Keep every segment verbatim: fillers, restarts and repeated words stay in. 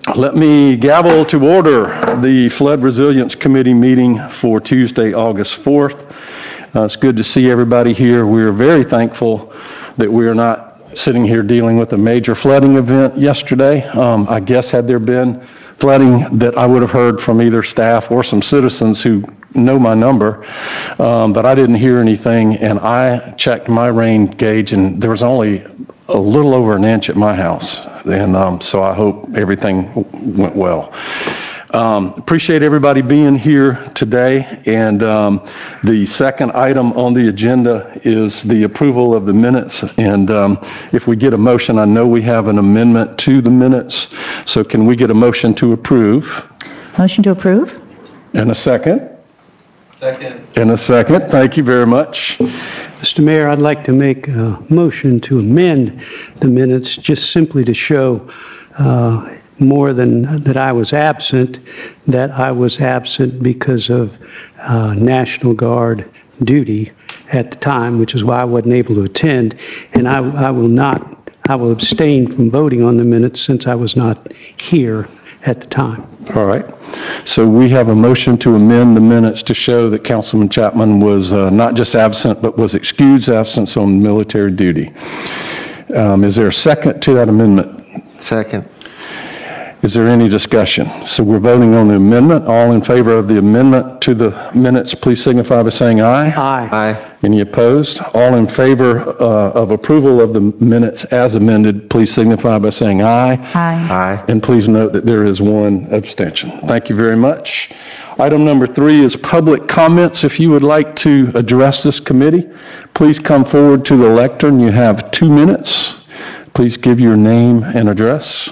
Let me gavel to order the Flood Resilience Committee meeting for Tuesday, August fourth. Uh, it's good to see everybody here. We're very thankful that we are not sitting here dealing with a major flooding event yesterday. Um, I guess had there been flooding that I would have heard from either staff or some citizens who know my number, um, but I didn't hear anything, and I checked my rain gauge and there was only a little over an inch at my house, and um, so I hope everything w- went well. Um, appreciate everybody being here today, and um, the second item on the agenda is the approval of the minutes, and um, if we get a motion, I know we have an amendment to the minutes, so can we get a motion to approve? Motion to approve? And a second? Second. And a second. Thank you very much. Mister Mayor, I'd like to make a motion to amend the minutes just simply to show uh, more than that I was absent, that I was absent because of uh, National Guard duty at the time, which is why I wasn't able to attend. And I, I will not, I will abstain from voting on the minutes since I was not here at the time. All right. So we have a motion to amend the minutes to show that Councilman Chapman was uh, not just absent, but was excused absence on military duty. Um, is there a second to that amendment? Second. Is there any discussion? So we're voting on the amendment. All in favor of the amendment to the minutes, please signify by saying aye. Aye. Aye. Any opposed? All in favor uh, of approval of the minutes as amended, please signify by saying aye. Aye. Aye. And please note that there is one abstention. Thank you very much. Item number three is public comments. If you would like to address this committee, please come forward to the lectern. You have two minutes. Please give your name and address.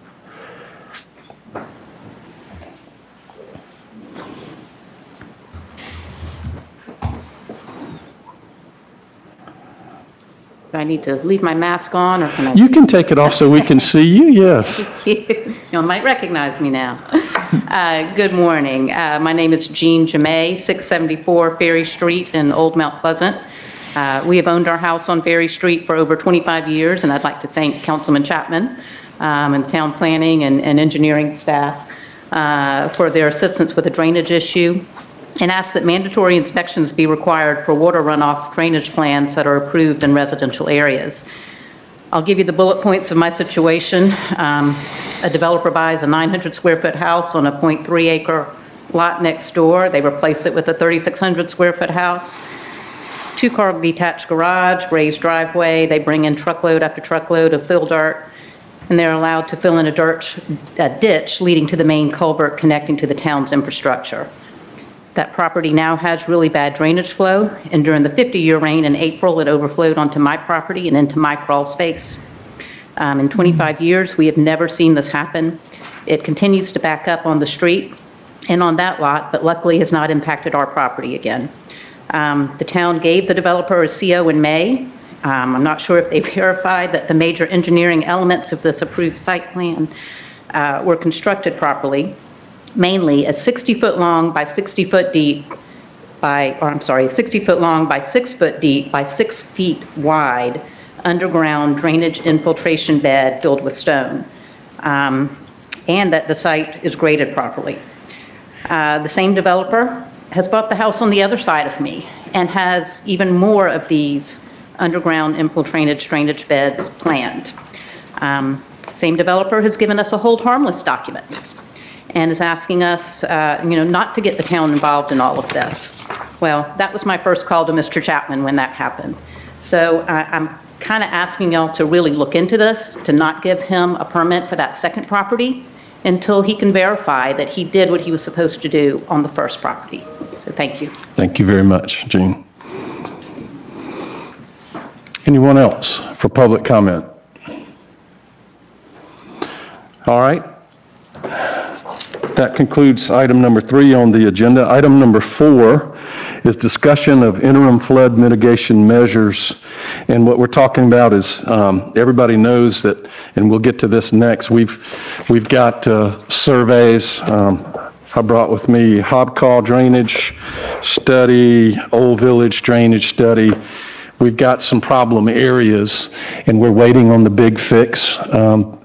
Do I need to leave my mask on, or can I? You can take it off so we can see you, yes. You might recognize me now. Uh, Good morning. Uh, My name is Jean Jamay, six seventy-four Ferry Street in Old Mount Pleasant. Uh, We have owned our house on Ferry Street for over twenty-five years, and I'd like to thank Councilman Chapman um, and town planning and and engineering staff uh, for their assistance with the drainage issue, and ask that mandatory inspections be required for water runoff drainage plans that are approved in residential areas. I'll give you the bullet points of my situation. Um, a developer buys a nine hundred square foot house on a zero point three acre lot next door. They replace it with a thirty-six hundred square foot house, two car detached garage, raised driveway. They bring in truckload after truckload of fill dirt, and they're allowed to fill in a dirt a ditch leading to the main culvert connecting to the town's infrastructure. That property now has really bad drainage flow, and during the fifty-year rain in April, it overflowed onto my property and into my crawl space. Um, in twenty-five years, we have never seen this happen. It continues to back up on the street and on that lot, but luckily has not impacted our property again. Um, the town gave the developer a C O in May. Um, I'm not sure if they verified that the major engineering elements of this approved site plan uh, were constructed properly. Mainly a sixty foot long by sixty foot deep by, or I'm sorry, sixty foot long by six foot deep by six feet wide underground drainage infiltration bed filled with stone, um, and that the site is graded properly. Uh, the same developer has bought the house on the other side of me and has even more of these underground infiltrated drainage beds planned. Um, same developer has given us a hold harmless document and is asking us, uh, you know, not to get the town involved in all of this. Well, that was my first call to Mister Chapman when that happened. So uh, I'm kind of asking y'all to really look into this, to not give him a permit for that second property until he can verify that he did what he was supposed to do on the first property. So thank you. Thank you very much, Jean. Anyone else for public comment? All right. That concludes item number three on the agenda. Item number four is discussion of interim flood mitigation measures. And what we're talking about is, um, everybody knows that, and we'll get to this next, we've, we've got uh, surveys. Um, I brought with me Hobcaw drainage study, Old Village drainage study. We've got some problem areas, and we're waiting on the big fix. Um,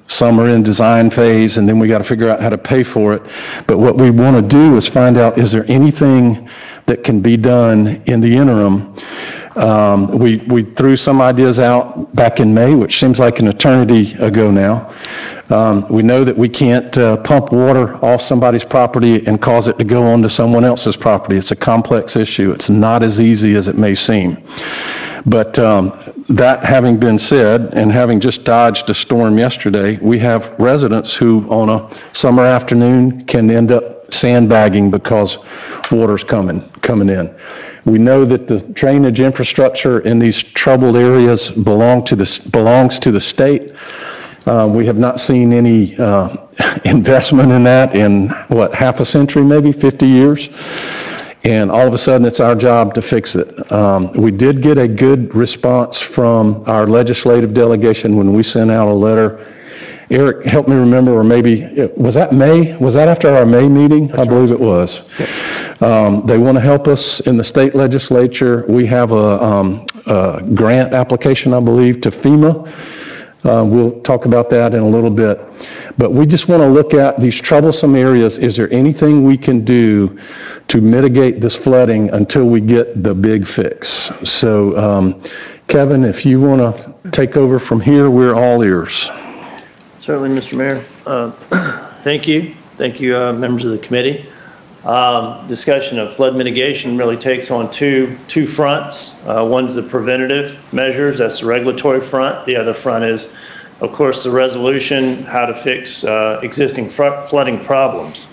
Some are in design phase, and then we got to figure out how to pay for it. But what we want to do is find out, is there anything that can be done in the interim? Um, we, we threw some ideas out back in May, which seems like an eternity ago now. Um, we know that we can't uh, pump water off somebody's property and cause it to go onto someone else's property. It's a complex issue. It's not as easy as it may seem. But um, that having been said, and having just dodged a storm yesterday, we have residents who on a summer afternoon can end up sandbagging because water's coming, coming in. We know that the drainage infrastructure in these troubled areas belong to the, belongs to the state. Uh, we have not seen any uh, investment in that in, what, half a century, maybe fifty years? And all of a sudden, it's our job to fix it. Um, we did get a good response from our legislative delegation when we sent out a letter. Eric, help me remember, or maybe, was that May? Was that after our May meeting? I believe it was. Um, they want to help us in the state legislature. We have a, um, a grant application, I believe, to FEMA. Uh, we'll talk about that in a little bit. But we just want to look at these troublesome areas. Is there anything we can do to mitigate this flooding until we get the big fix? So, um, Kevin, if you want to take over from here, we're all ears. Certainly, Mister Mayor. Uh, thank you. Thank you, uh, members of the committee. Um, discussion of flood mitigation really takes on two, two fronts. Uh, one's the preventative measures, that's the regulatory front. The other front is, of course, the resolution, how to fix uh, existing flooding problems.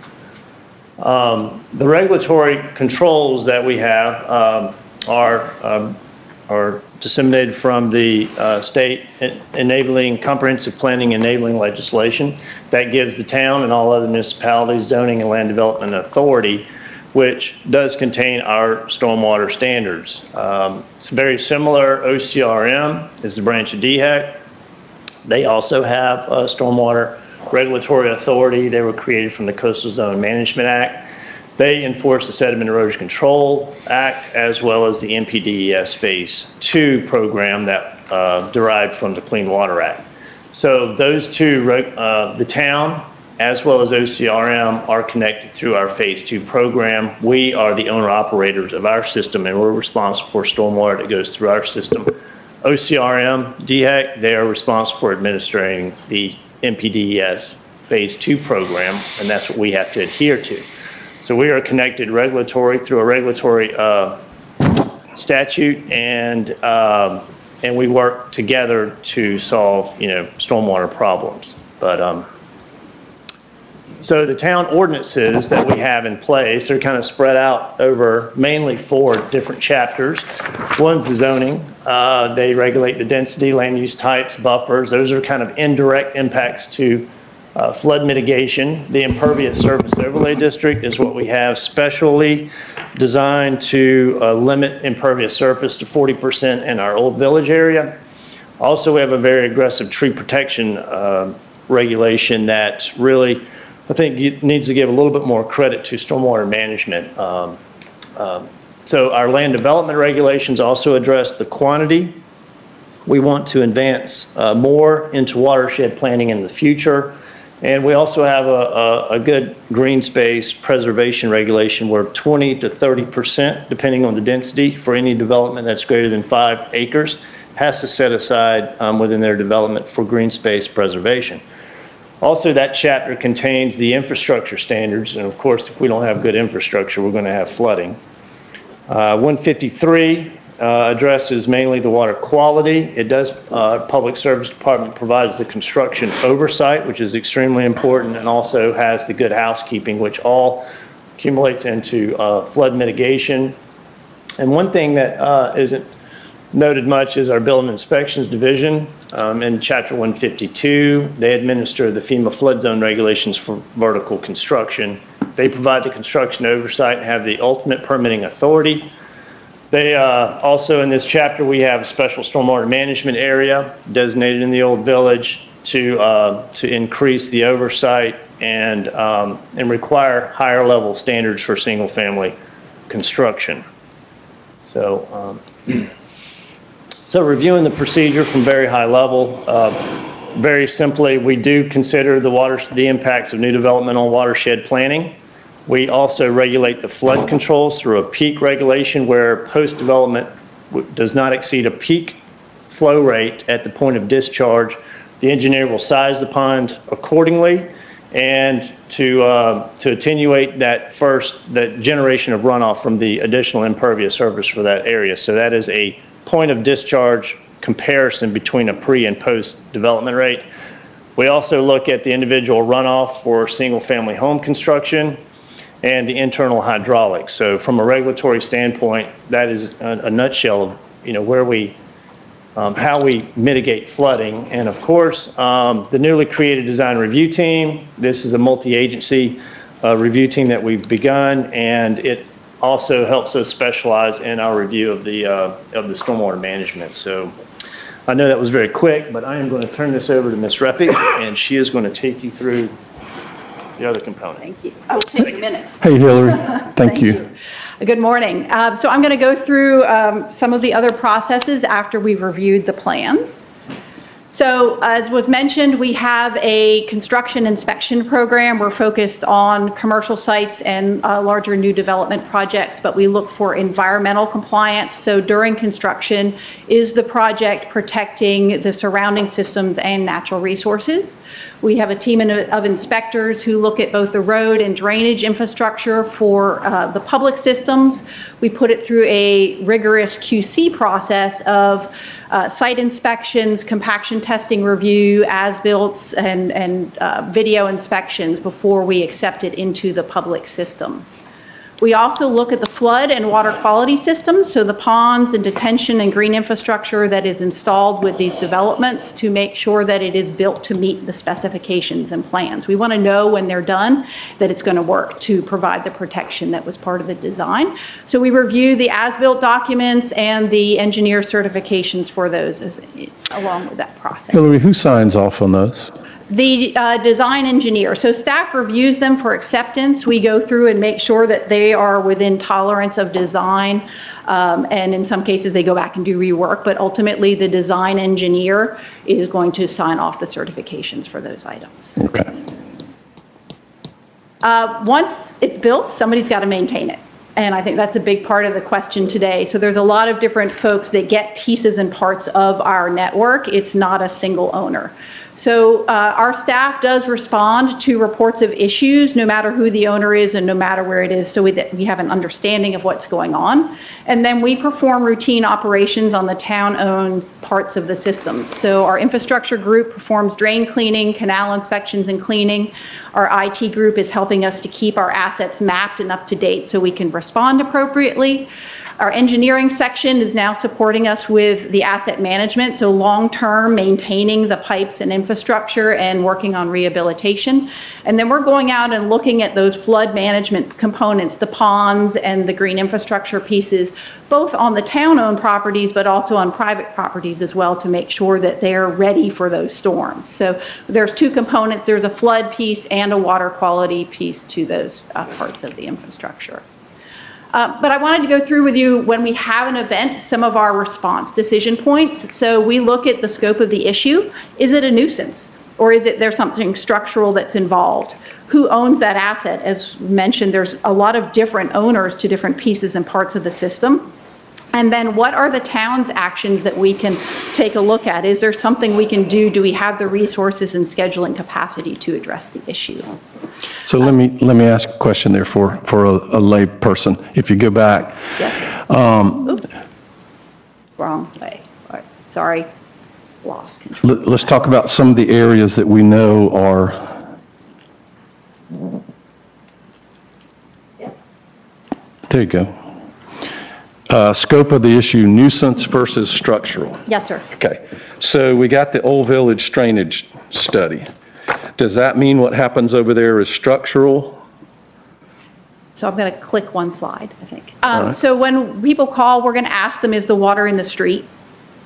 Um, the regulatory controls that we have um, are, um, are disseminated from the uh, state enabling comprehensive planning enabling legislation that gives the town and all other municipalities zoning and land development authority, which does contain our stormwater standards. Um, it's very similar. O C R M is the branch of D HEC. They also have a stormwater regulatory authority. They were created from the Coastal Zone Management Act. They enforce the Sediment Erosion Control Act as well as the N P D E S Phase two program that uh, derived from the Clean Water Act. So those two, uh, the town as well as O C R M are connected through our Phase two program. We are the owner-operators of our system and we're responsible for stormwater that goes through our system. O C R M, D HEC, they are responsible for administering the N P D E S Phase two program, and that's what we have to adhere to. So we are connected regulatory through a regulatory uh, statute, and um, and we work together to solve, you know, stormwater problems. But um, so the town ordinances that we have in place are kind of spread out over mainly four different chapters. One's the zoning. Uh, they regulate the density, land use types, buffers. Those are kind of indirect impacts to Uh, flood mitigation. The impervious surface overlay district is what we have specially designed to uh, limit impervious surface to forty percent in our old village area. Also, we have a very aggressive tree protection uh, regulation that really, I think, needs to give a little bit more credit to stormwater management. Um, um, so our land development regulations also address the quantity. We want to advance uh, more into watershed planning in the future. And we also have a, a, a good green space preservation regulation where twenty to thirty percent, depending on the density for any development that's greater than five acres, has to set aside um, within their development for green space preservation. Also, that chapter contains the infrastructure standards. And of course, if we don't have good infrastructure, we're going to have flooding. Uh, one fifty-three Uh, addresses mainly the water quality. It does, uh, Public Service Department provides the construction oversight, which is extremely important, and also has the good housekeeping, which all accumulates into uh, flood mitigation. And one thing that uh, isn't noted much is our Building Inspections Division. Um, in Chapter one fifty-two, they administer the FEMA flood zone regulations for vertical construction. They provide the construction oversight and have the ultimate permitting authority. They uh, also, in this chapter, we have a special stormwater management area designated in the old village to uh, to increase the oversight and um, and require higher level standards for single family construction. So, um, so reviewing the procedure from very high level, uh, very simply, we do consider the water, the impacts of new development on watershed planning. We also regulate the flood controls through a peak regulation where post-development w- does not exceed a peak flow rate at the point of discharge. The engineer will size the pond accordingly and to, uh, to attenuate that first, that generation of runoff from the additional impervious surface for that area. So that is a point of discharge comparison between a pre and post development rate. We also look at the individual runoff for single-family home construction and the internal hydraulics. So from a regulatory standpoint, that is a, a nutshell of, you know, where we, um, how we mitigate flooding. And of course, um, the newly created design review team, this is a multi-agency uh, review team that we've begun, and it also helps us specialize in our review of the, uh, of the stormwater management. So I know that was very quick, but I am going to turn this over to Miz Reppy, and she is going to take you through the other component. Thank you. I will take your minutes. Hey, Hillary, thank you. Good morning. Uh, So I'm going to go through um, some of the other processes after we've reviewed the plans. So as was mentioned, we have a construction inspection program. We're focused on commercial sites and uh, larger new development projects, but we look for environmental compliance. So during construction, is the project protecting the surrounding systems and natural resources? We have a team of inspectors who look at both the road and drainage infrastructure for uh, the public systems. We put it through a rigorous Q C process of uh, site inspections, compaction testing review, as-built, and, and uh, video inspections before we accept it into the public system. We also look at the flood and water quality systems, so the ponds and detention and green infrastructure that is installed with these developments to make sure that it is built to meet the specifications and plans. We want to know when they're done that it's going to work to provide the protection that was part of the design. So we review the as-built documents and the engineer certifications for those as, along with that process. Hillary, who signs off on those? The uh, design engineer. So staff reviews them for acceptance. We go through and make sure that they are within tolerance of design. Um, and in some cases, they go back and do rework. But ultimately, the design engineer is going to sign off the certifications for those items. Okay. Uh, once it's built, somebody's got to maintain it. And I think that's a big part of the question today. So there's a lot of different folks that get pieces and parts of our network. It's not a single owner. So uh, our staff does respond to reports of issues, no matter who the owner is and no matter where it is, so we, that we have an understanding of what's going on. And then we perform routine operations on the town-owned parts of the system. So our infrastructure group performs drain cleaning, canal inspections and cleaning. Our I T group is helping us to keep our assets mapped and up to date so we can respond appropriately. Our engineering section is now supporting us with the asset management, so long-term maintaining the pipes and infrastructure and working on rehabilitation. And then we're going out and looking at those flood management components, the ponds and the green infrastructure pieces, both on the town-owned properties but also on private properties as well, to make sure that they're ready for those storms. So there's two components. There's a flood piece and a water quality piece to those uh, parts of the infrastructure. Uh, but I wanted to go through with you, when we have an event, some of our response decision points. So we look at the scope of the issue. Is it a nuisance? Or is it there's something structural that's involved? Who owns that asset? As mentioned, there's a lot of different owners to different pieces and parts of the system. And then what are the town's actions that we can take a look at? Is there something we can do? Do we have the resources and scheduling capacity to address the issue? So let me, let me ask a question there for, for a, a lay person. If you go back. Yes, sir. Um, Oops. Wrong way. All right. Sorry. Lost control. let, let's talk about some of the areas that we know are. Yes. There you go. Uh, scope of the issue, nuisance versus structural. Yes, sir. Okay, so we got the Old Village drainage study. Does that mean what happens over there is structural? So I'm going to click one slide, I think. All Um, right. so when people call, we're going to ask them, is the water in the street?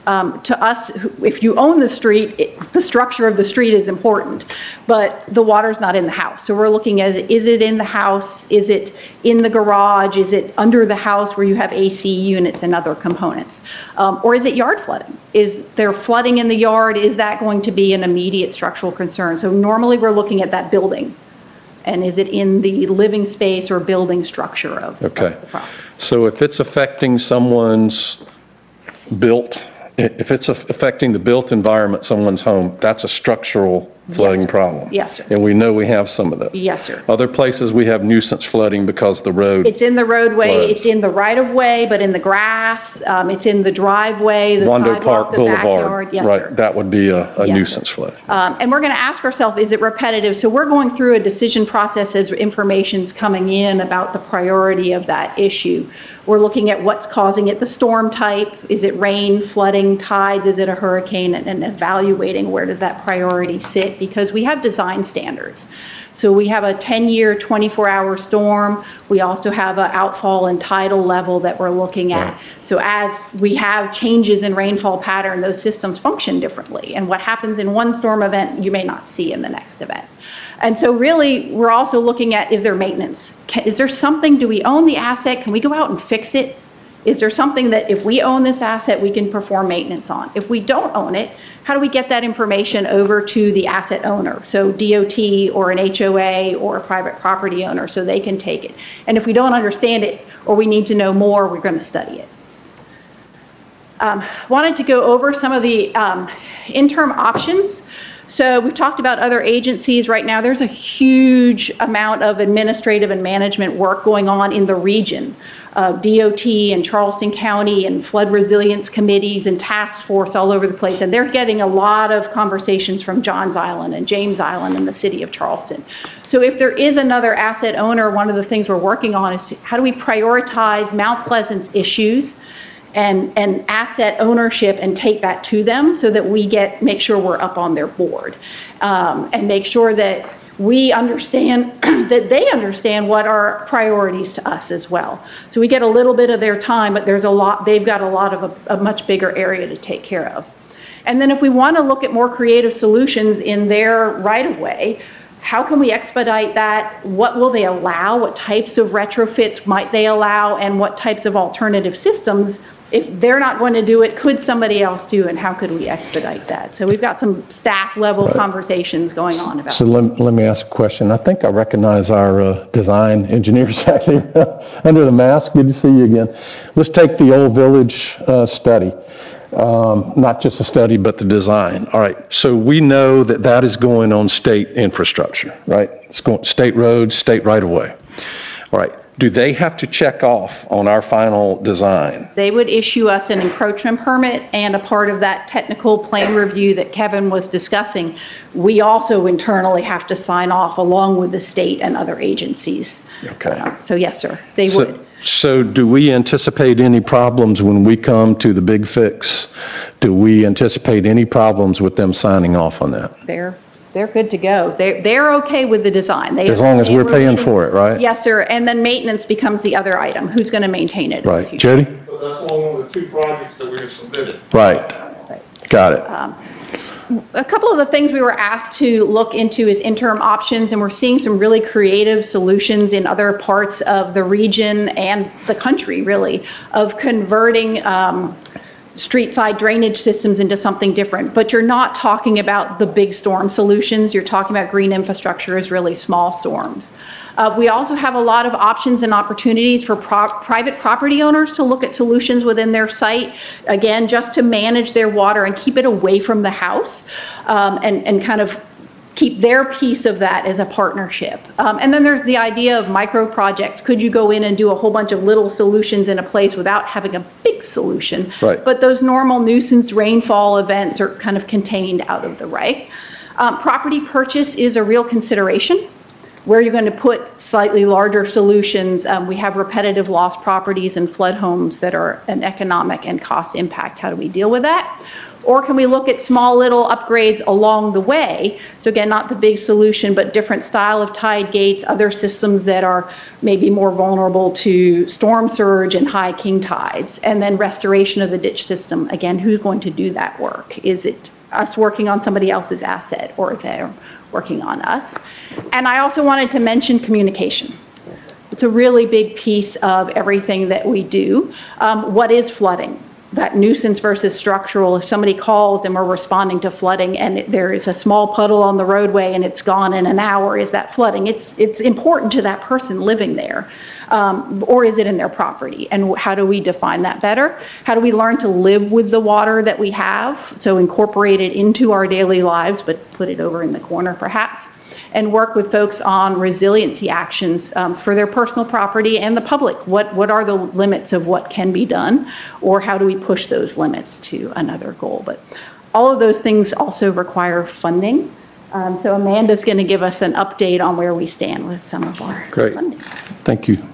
Um, To us, who- if you own the street, it- the structure of the street is important, but the water's not in the house. So we're looking at, is it in the house? Is it in the garage? Is it under the house where you have A C units and other components? Um, Or is it yard flooding? Is there flooding in the yard? Is that going to be an immediate structural concern? So normally we're looking at that building. And is it in the living space or building structure of of Okay. the property? So if it's affecting someone's built, if it's affecting the built environment, someone's home, that's a structural flooding sir. problem? Yes, sir. And we know we have some of those. Yes, sir. Other places, we have nuisance flooding because the road, It's in the roadway, Floods. it's in the right-of-way, but in the grass, um, it's in the driveway, the Wando sidewalk, Park the Boulevard. backyard. Yes, sir. Right, that would be a a Yes, sir. nuisance flood. Um, And we're going to ask ourselves, is it repetitive? So we're going through a decision process as information's coming in about the priority of that issue. We're looking at what's causing it, the storm type, is it rain, flooding, tides, is it a hurricane, and and evaluating where does that priority sit, because we have design standards. So we have a ten-year, twenty-four hour storm. We also have an outfall and tidal level that we're looking at. Right. So as we have changes in rainfall pattern, those systems function differently. And what happens in one storm event, you may not see in the next event. And so really, we're also looking at, is there maintenance? Ca- Is there something, do we own the asset? Can we go out and fix it? Is there something that if we own this asset, we can perform maintenance on? If we don't own it, how do we get that information over to the asset owner? So D O T or an H O A or a private property owner so they can take it. And if we don't understand it or we need to know more, we're going to study it. Um, wanted to go over some of the um, interim options. So we've talked about other agencies. Right now, there's a huge amount of administrative and management work going on in the region. Uh, D O T and Charleston County and flood resilience committees and task force all over the place. And they're getting a lot of conversations from Johns Island and James Island and the city of Charleston. So if there is another asset owner, one of the things we're working on is to, how do we prioritize Mount Pleasant's issues and, and asset ownership and take that to them so that we get, make sure we're up on their board. Um, and make sure that we understand, that they understand what are priorities to us as well. So we get a little bit of their time, but there's a lot, they've got a lot of a, a much bigger area to take care of. And then if we want to look at more creative solutions in their right-of-way, how can we expedite that? What will they allow? What types of retrofits might they allow? And what types of alternative systems, if they're not going to do it, could somebody else do, and how could we expedite that? So we've got some staff level Right. conversations going on about So it. let, let me ask a question. I think I recognize our uh, design engineers out here under the mask. Good to see you again. Let's take the Old Village uh, study. Um, not just a study, but the design. All right, so we know that that is going on state infrastructure, right? It's going, state roads, state right-of-way. All right, do they have to check off on our final design? They would issue us an encroachment permit, and a part of that technical plan review that Kevin was discussing, we also internally have to sign off along with the state and other agencies. Okay. Uh, So yes, sir, they So- would. So do we anticipate any problems when we come to the big fix? Do we anticipate any problems with them signing off on that? They're, they're good to go. They're, they're okay with the design. They As long as we're understand paying meeting- for it, right? Yes, sir, and then maintenance becomes the other item. Who's going to maintain it in the Right. future? Jody? But that's along with the two projects that we have submitted. Right. Got it. Um, A couple of the things we were asked to look into is interim options, and we're seeing some really creative solutions in other parts of the region and the country, really, of converting um, street side drainage systems into something different. But you're not talking about the big storm solutions. You're talking about green infrastructure as really small storms. Uh, we also have a lot of options and opportunities for pro- private property owners to look at solutions within their site, again, just to manage their water and keep it away from the house, um, and, and kind of keep their piece of that as a partnership. Um, and then there's the idea of micro projects. Could you go in and do a whole bunch of little solutions in a place without having a big solution? Right. But those normal nuisance rainfall events are kind of contained out of the right. Um, property purchase is a real consideration. Where you're going to put slightly larger solutions. Um, we have repetitive loss properties and flood homes that are an economic and cost impact. How do we deal with that? Or can we look at small little upgrades along the way? So again, not the big solution, but different style of tide gates, other systems that are maybe more vulnerable to storm surge and high king tides. And then restoration of the ditch system. Again, who's going to do that work? Is it us working on somebody else's asset, or they're working on us? And I also wanted to mention communication. It's a really big piece of everything that we do. Um, what is flooding? That nuisance versus structural. If somebody calls and we're responding to flooding and it, there is a small puddle on the roadway and it's gone in an hour, is that flooding? It's, it's important to that person living there. Um, or is it in their property? And how do we define that better? How do we learn to live with the water that we have? So incorporate it into our daily lives, but put it over in the corner perhaps. And work with folks on resiliency actions um, for their personal property and the public. What, what are the limits of what can be done, or how do we push those limits to another goal? But all of those things also require funding. Um, so Amanda's going to give us an update on where we stand with some of our Great. funding. Thank you.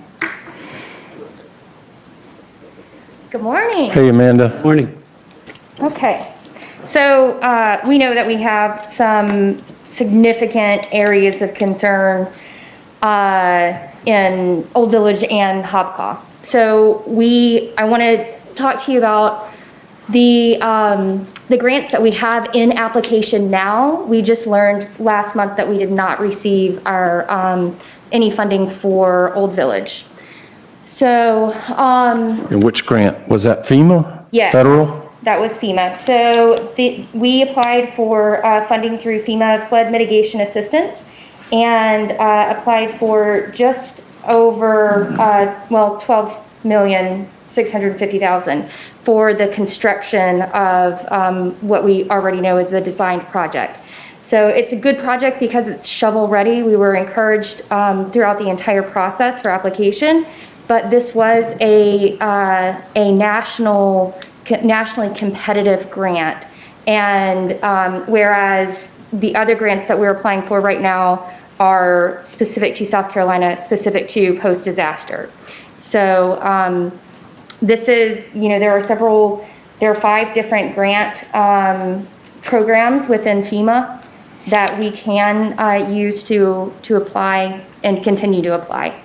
Good morning. Hey, Amanda. Morning. Okay. So uh, we know that we have some significant areas of concern uh, in Old Village and Hobcaw. So we, I want to talk to you about the um, the grants that we have in application now. We just learned last month that we did not receive our um, any funding for Old Village. So um, And which grant? Was that FEMA? Yes. Federal? that was FEMA. So the, we applied for uh, funding through FEMA Flood Mitigation Assistance and uh, applied for just over, uh, well, twelve million six hundred fifty thousand for the construction of um, what we already know is the designed project. So it's a good project because it's shovel ready. We were encouraged um, throughout the entire process for application, but this was a, uh, a national nationally competitive grant, and um, whereas the other grants that we're applying for right now are specific to South Carolina, specific to post-disaster. So um, this is, you know, there are several, there are five different grant um, programs within FEMA that we can uh, use to, to apply and continue to apply.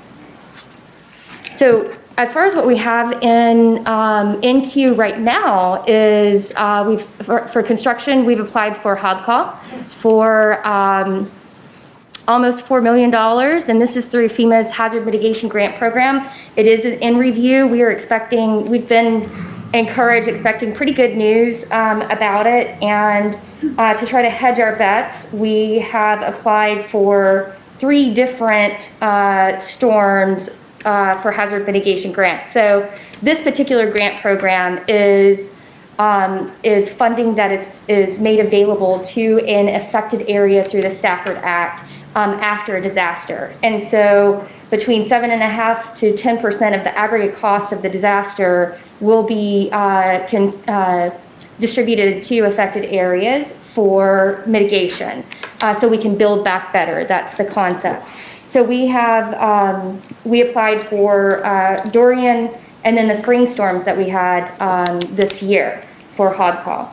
So as far as what we have in um, in queue right now is uh, we've for, for construction we've applied for Hobcaw for um, almost four million dollars, and this is through FEMA's Hazard Mitigation Grant Program. It is in review. We are expecting, we've been encouraged, expecting pretty good news um, about it, and uh, to try to hedge our bets, we have applied for three different uh, storms Uh, for hazard mitigation grant. So this particular grant program is um, is funding that is is made available to an affected area through the Stafford Act um, after a disaster. And so between seven and a half to ten percent of the aggregate cost of the disaster will be uh, can, uh, distributed to affected areas for mitigation, uh, so we can build back better. That's the concept. So we have, um, we applied for uh, Dorian and then the spring storms that we had um, this year for Hobcaw.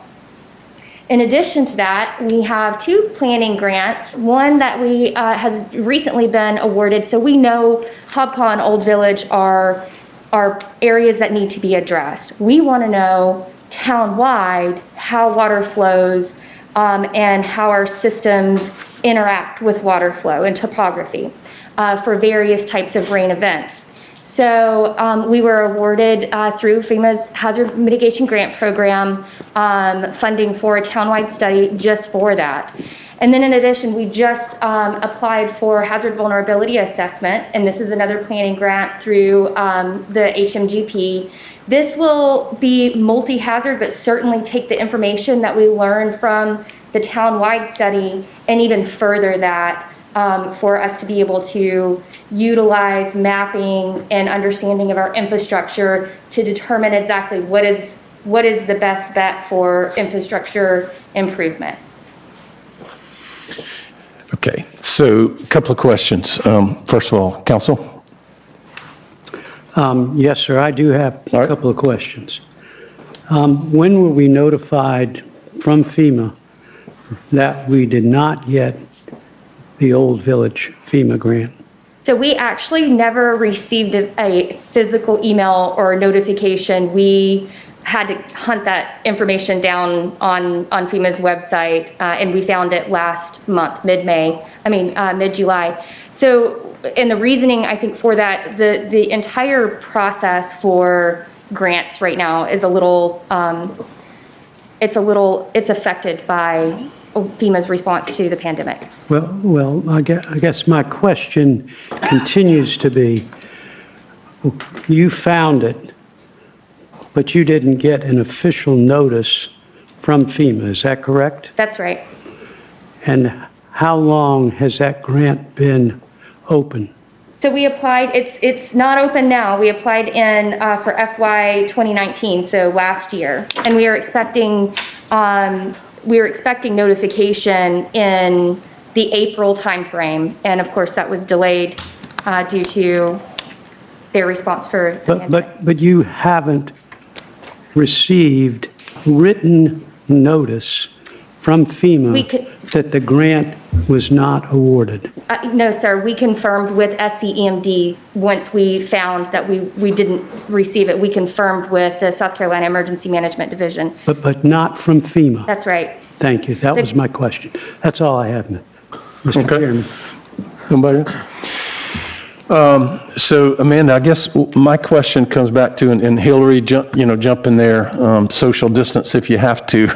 In addition to that, we have two planning grants, one that we uh, has recently been awarded. So we know Hobcaw and Old Village are, are areas that need to be addressed. We want to know town-wide how water flows um, and how our systems interact with water flow and topography uh, for various types of rain events. So um, we were awarded uh, through FEMA's Hazard Mitigation Grant Program um, funding for a townwide study just for that. And then in addition, we just um, applied for hazard vulnerability assessment, and this is another planning grant through um, the H M G P. This will be multi-hazard, but certainly take the information that we learned from the town-wide study and even further that um, for us to be able to utilize mapping and understanding of our infrastructure to determine exactly what is what is the best bet for infrastructure improvement. Okay, so a couple of questions. Um, first of all, Council? Um, Yes, sir, I do have All a right. couple of questions. Um, When were we notified from FEMA that we did not get the Old Village FEMA grant? So we actually never received a, a physical email or notification. We had to hunt that information down on, on FEMA's website, uh, and we found it last month, mid-May, I mean, uh, mid-July. So, and the reasoning, I think, for that, the, the entire process for grants right now is a little, um, it's a little, it's affected by FEMA's response to the pandemic. Well, well, I guess, I guess my question continues to be, you found it, but you didn't get an official notice from FEMA, is that correct? That's right. And how long has that grant been open? So we applied, it's it's not open now. We applied in uh, for F Y twenty nineteen, so last year. And we are expecting, um, we were expecting notification in the April timeframe. And of course, that was delayed uh, due to their response for the But, pandemic. but, but you haven't received written notice from We FEMA could- that the grant was not awarded? Uh, no, sir, we confirmed with S C E M D once we found that we, we didn't receive it. We confirmed with the South Carolina Emergency Management Division. But, but not from FEMA? That's right. Thank you. That was my question. That's all I have, Mister Okay. Chairman. Nobody else? Um, so Amanda, I guess my question comes back to, and, and Hillary, jump, you know, jump in there, um, social distance if you have to.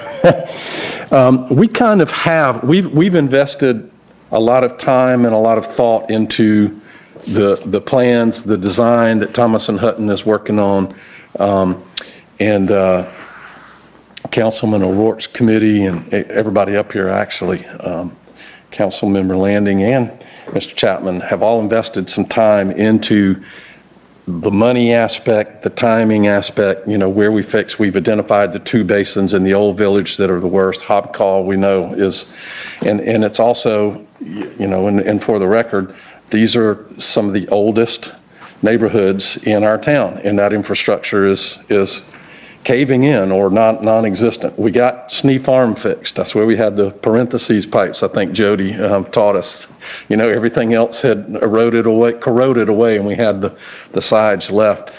um, we kind of have, we've, we've invested a lot of time and a lot of thought into the, the plans, the design that Thomas and Hutton is working on. Um, and, uh, Councilman O'Rourke's committee and everybody up here actually, um, Councilmember Landing and Mister Chapman have all invested some time into the money aspect, the timing aspect, you know, where we fix. We've identified the two basins in the Old Village that are the worst. Hobcall, we know, is, and, and it's also, you know, and, and for the record, these are some of the oldest neighborhoods in our town, and that infrastructure is, is caving in or non, non-existent. We got Snee Farm fixed. That's where we had the parentheses pipes. I think Jody um, taught us. You know, everything else had eroded away, corroded away, and we had the, the sides left.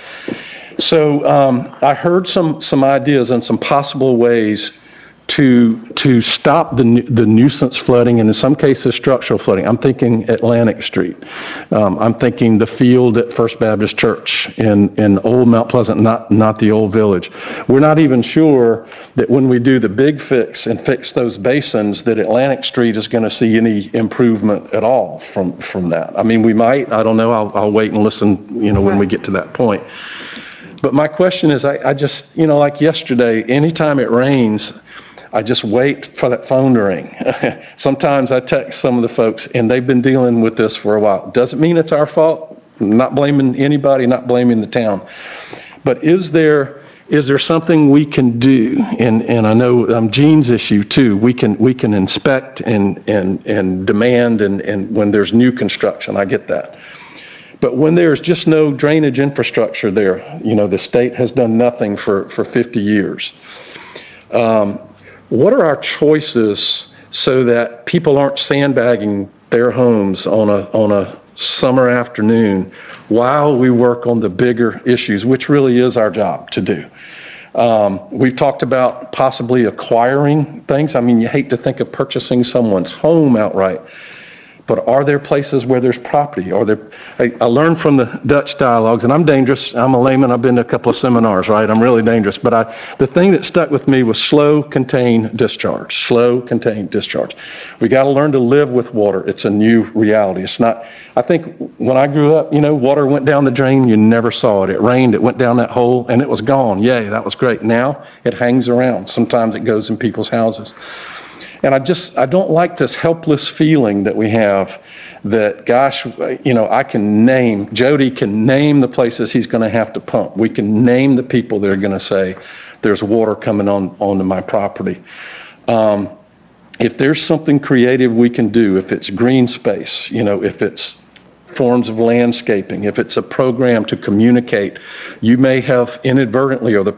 So um, I heard some, some ideas and some possible ways to, to stop the, nu- the nuisance flooding, and in some cases structural flooding. I'm thinking Atlantic Street. Um, I'm thinking the field at First Baptist Church in, in Old Mount Pleasant, not, not the Old Village. We're not even sure that when we do the big fix and fix those basins, that Atlantic Street is going to see any improvement at all from, from that. I mean, we might, I don't know, I'll, I'll wait and listen, you know, when we get to that point. But my question is, I, I just, you know, like yesterday, anytime it rains, I just wait for that phone to ring. Sometimes I text some of the folks, and they've been dealing with this for a while. Doesn't mean it's our fault. I'm not blaming anybody, not blaming the town. But is there is there something we can do? And and I know um, Gene's issue too. We can we can inspect and and and demand and and when there's new construction, I get that. But when there's just no drainage infrastructure there, you know, the state has done nothing for for fifty years. Um, What are our choices so that people aren't sandbagging their homes on a, on a summer afternoon while we work on the bigger issues, which really is our job to do? Um, we've talked about possibly acquiring things. I mean, you hate to think of purchasing someone's home outright. But are there places where there's property? Are there, I, I learned from the Dutch dialogues, and I'm dangerous. I'm a layman. I've been to a couple of seminars, right? I'm really dangerous. But I, the thing that stuck with me was slow, contained discharge. Slow, contained discharge. We got to learn to live with water. It's a new reality. It's not, I think when I grew up, you know, water went down the drain. You never saw it. It rained. It went down that hole, and it was gone. Yay, that was great. Now it hangs around. Sometimes it goes in people's houses. And I just, I don't like this helpless feeling that we have that, gosh, you know, I can name, Jody can name the places he's going to have to pump. We can name the people that are going to say, there's water coming on onto my property. Um, if there's something creative we can do, if it's green space, you know, if it's forms of landscaping, if it's a program to communicate, you may have inadvertently or the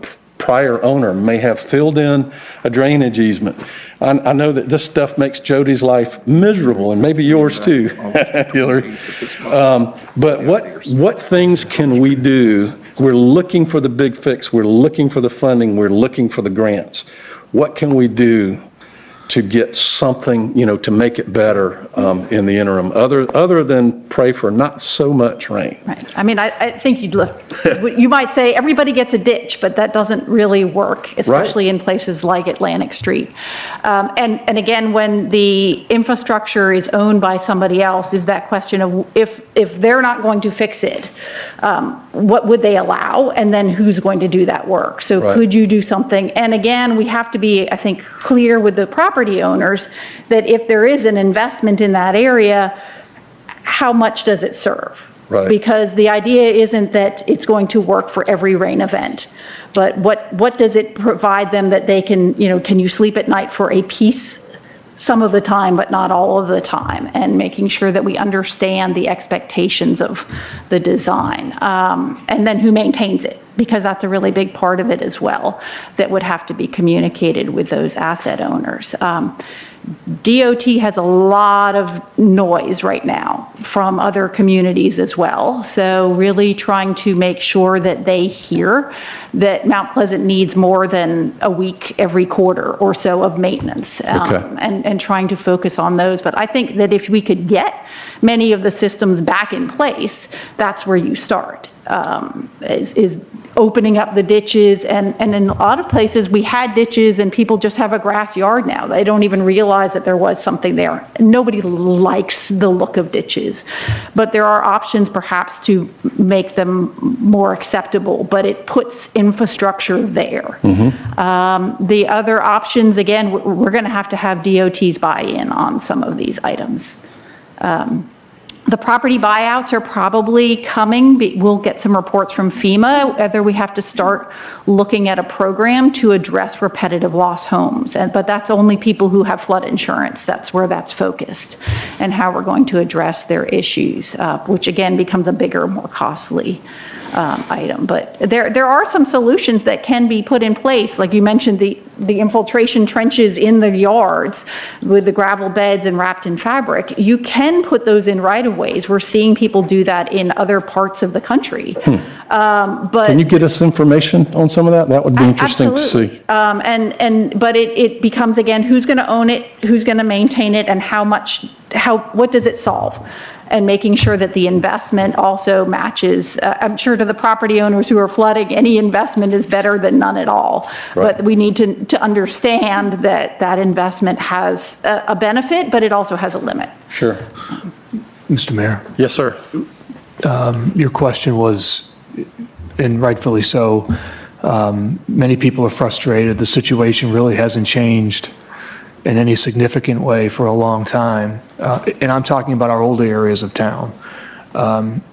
prior owner may have filled in a drainage easement. I, I know that this stuff makes Jody's life miserable, and maybe yours too, Hillary. Um, but what, what things can we do? We're looking for the big fix. We're looking for the funding. We're looking for the grants. What can we do to get something, you know, to make it better um, in the interim, other other than pray for not so much rain? Right. I mean, I, I think you'd look, you might say everybody gets a ditch, but that doesn't really work, especially in places like Atlantic Street. Um, and, and again, when the infrastructure is owned by somebody else, is that question of if, if they're not going to fix it, um, what would they allow? And then who's going to do that work? So Right. could you do something? And again, we have to be, I think, clear with the property owners that if there is an investment in that area, how much does it serve? Right. Because the idea isn't that it's going to work for every rain event, but what, what does it provide them that they can, you know, can you sleep at night for a piece some of the time, but not all of the time, and making sure that we understand the expectations of the design. Um, and then who maintains it, because that's a really big part of it as well, that would have to be communicated with those asset owners. Um, D O T has a lot of noise right now from other communities as well. So really trying to make sure that they hear that Mount Pleasant needs more than a week every quarter or so of maintenance, um, Okay. and, and trying to focus on those. But I think that if we could get many of the systems back in place, that's where you start. Um, is, is opening up the ditches, and, and in a lot of places we had ditches and people just have a grass yard now. They don't even realize that there was something there. Nobody likes the look of ditches, but there are options perhaps to make them more acceptable, but it puts infrastructure there. Mm-hmm. Um, the other options, again, we're, we're going to have to have D O T's buy-in on some of these items. Um, The property buyouts are probably coming. Be- We'll get some reports from FEMA, whether we have to start looking at a program to address repetitive loss homes. And, but that's only people who have flood insurance. That's where that's focused, and how we're going to address their issues, uh, which again becomes a bigger, more costly um, item. But there, there are some solutions that can be put in place. Like you mentioned, the, the infiltration trenches in the yards with the gravel beds and wrapped in fabric. You can put those in right of ways. We're seeing people do that in other parts of the country. Hmm. Um, but Can you get us information on some of that? That would be interesting to Absolutely. see. Um, and, and, but it, it becomes, again, who's going to own it, who's going to maintain it, and how much, how, what does it solve? And making sure that the investment also matches. Uh, I'm sure to the property owners who are flooding, any investment is better than none at all. Right. But we need to, to understand that that investment has a, a benefit, but it also has a limit. Sure. Mister Mayor, Yes, sir. um, your question was, and rightfully so, um, many people are frustrated. The situation really hasn't changed in any significant way for a long time. Uh, and I'm talking about our older areas of town. Um,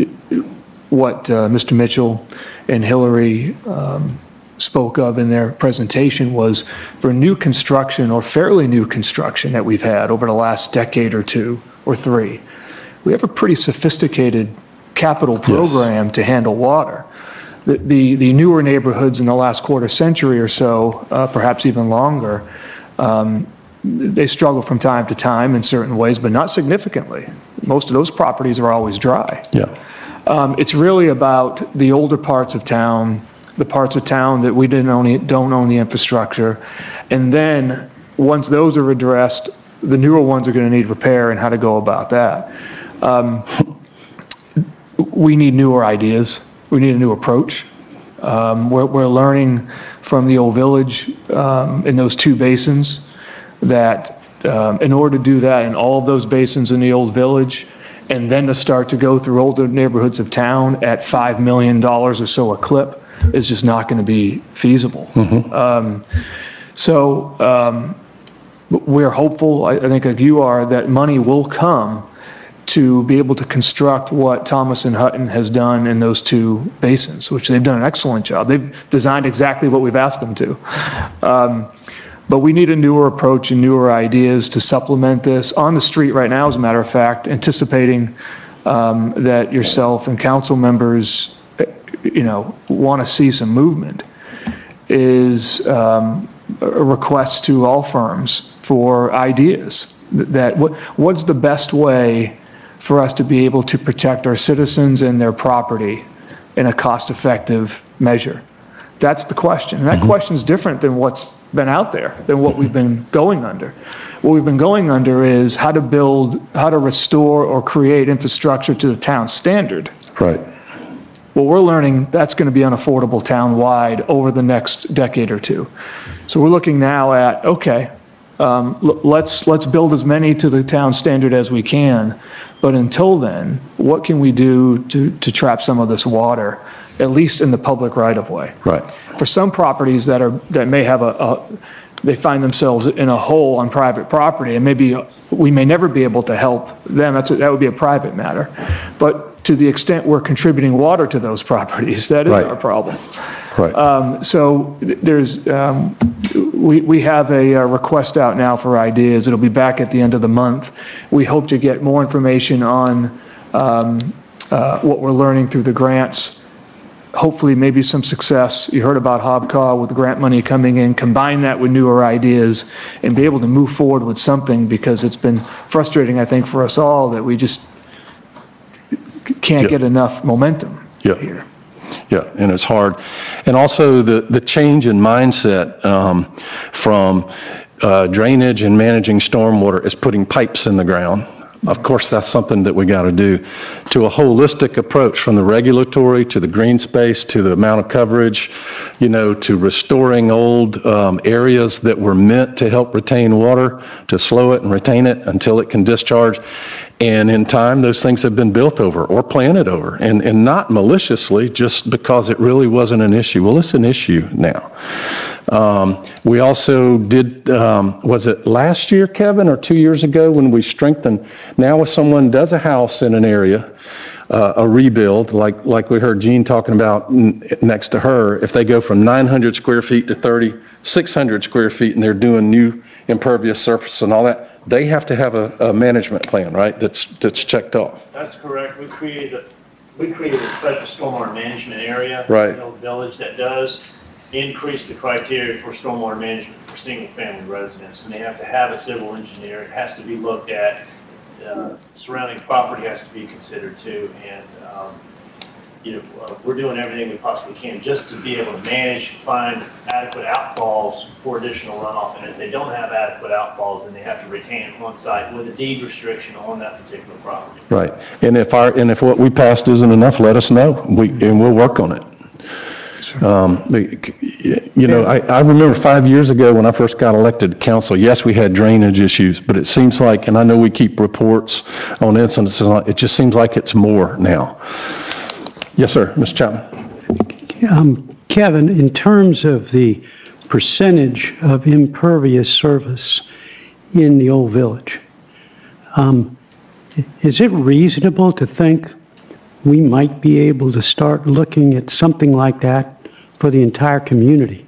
what uh, Mister Mitchell and Hillary um, spoke of in their presentation was for new construction, or fairly new construction that we've had over the last decade or two or three. We have a pretty sophisticated capital program to handle water. The, the, the newer neighborhoods in the last quarter century or so, uh, perhaps even longer, um, they struggle from time to time in certain ways, but not significantly. Most of those properties are always dry. Yeah. Um, it's really about the older parts of town, the parts of town that we didn't own, don't own the infrastructure. And then once those are addressed, the newer ones are going to need repair, and how to go about that. Um, we need newer ideas. We need a new approach. Um, we're, we're learning from the old village um, in those two basins that um, in order to do that in all of those basins in the old village, and then to start to go through older neighborhoods of town at five million dollars or so a clip is just not going to be feasible. Mm-hmm. Um, so um, we're hopeful, I, I think like you are, that money will come to be able to construct what Thomas and Hutton has done in those two basins, which they've done an excellent job. They've designed exactly what we've asked them to. Um, but we need a newer approach and newer ideas to supplement this. On the street right now, as a matter of fact, anticipating um, that yourself and council members, you know, want to see some movement, is um, a request to all firms for ideas. That what, what's the best way for us to be able to protect our citizens and their property in a cost-effective measure? That's the question. And that mm-hmm. question is different than what's been out there, than what we've been going under. What we've been going under is how to build, how to restore or create infrastructure to the town standard. Right. Well, we're learning that's going to be unaffordable town-wide over the next decade or two. So we're looking now at, okay, um, l- let's let's build as many to the town standard as we can, but until then, what can we do to, to trap some of this water, at least in the public right-of-way? Right. For some properties that are that may have a, a they find themselves in a hole on private property, and maybe we may never be able to help them. That's a, that would be a private matter. But to the extent we're contributing water to those properties, that is right. our problem. Right. Um, so there's um, we we have a, a request out now for ideas. It'll be back at the end of the month. We hope to get more information on um, uh, what we're learning through the grants. Hopefully maybe some success. You heard about Hobcaw with the grant money coming in, combine that with newer ideas and be able to move forward with something, because it's been frustrating, I think, for us all that we just can't yep. get enough momentum yep. here. Yeah, and it's hard. And also the, the change in mindset um, from uh, drainage and managing stormwater is putting pipes in the ground. Of course, that's something that we got to do, to a holistic approach from the regulatory to the green space to the amount of coverage, you know, to restoring old um, areas that were meant to help retain water, to slow it and retain it until it can discharge. And in time, those things have been built over or planted over, and, and not maliciously, just because it really wasn't an issue. Well, it's an issue now. Um, we also did, um, was it last year, Kevin, or two years ago, when we strengthened, now if someone does a house in an area, uh, a rebuild, like, like we heard Gene talking about n- next to her, if they go from nine hundred square feet to thirty-six hundred square feet and they're doing new impervious surface and all that, they have to have a, a management plan, right, that's that's checked off. That's correct. We created a, we created a special stormwater management area right. in the village that does increase the criteria for stormwater management for single-family residents, and they have to have a civil engineer. It has to be looked at. Uh, surrounding property has to be considered too, and um, you know, uh, we're doing everything we possibly can just to be able to manage, find adequate outfalls for additional runoff. And if they don't have adequate outfalls, then they have to retain it on site with a deed restriction on that particular property. Right. And if our and if what we passed isn't enough, let us know. We and we'll work on it. Sure. Um, you know, I, I remember five years ago when I first got elected to council, yes, we had drainage issues, but it seems like, and I know we keep reports on incidents, it just seems like it's more now. Yes, sir. Mister Chapman. Um, Kevin, in terms of the percentage of impervious surface in the old village, um, is it reasonable to think we might be able to start looking at something like that for the entire community?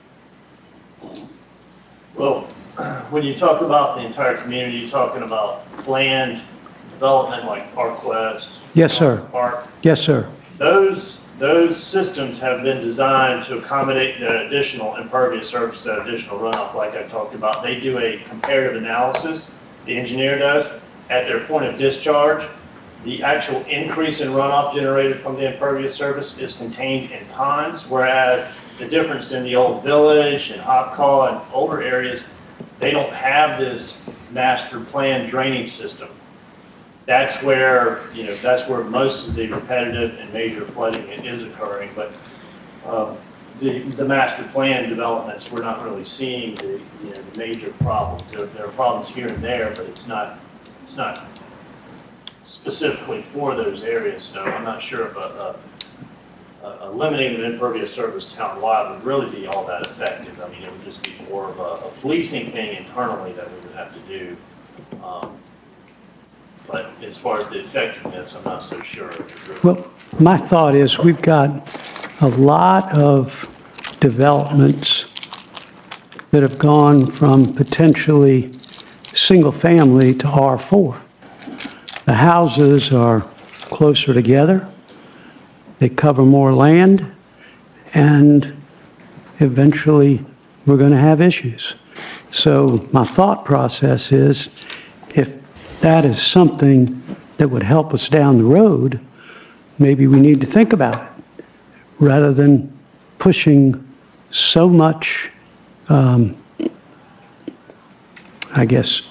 Well, when you talk about the entire community, you're talking about planned development like Park West. Yes, sir. Park. Yes, sir. Those those systems have been designed to accommodate the additional impervious surface, that additional runoff, like I talked about. They do a comparative analysis, the engineer does, at their point of discharge. The actual increase in runoff generated from the impervious surface is contained in ponds, whereas the difference in the old village and Hobcaw and older areas, they don't have this master plan drainage system. That's where, you know, that's where most of the repetitive and major flooding is occurring. But um, the, the master plan developments, we're not really seeing the, you know, the major problems. There, there are problems here and there, but it's not, it's not specifically for those areas. So I'm not sure if a, a, a eliminating the impervious surface town-wide would really be all that effective. I mean, it would just be more of a, a policing thing internally that we would have to do. Um, But as far as the effectiveness, I'm not so sure. Well, my thought is we've got a lot of developments that have gone from potentially single-family to R four. The houses are closer together, they cover more land, and eventually we're going to have issues. So my thought process is, if that is something that would help us down the road, maybe we need to think about it, rather than pushing so much, um, I guess,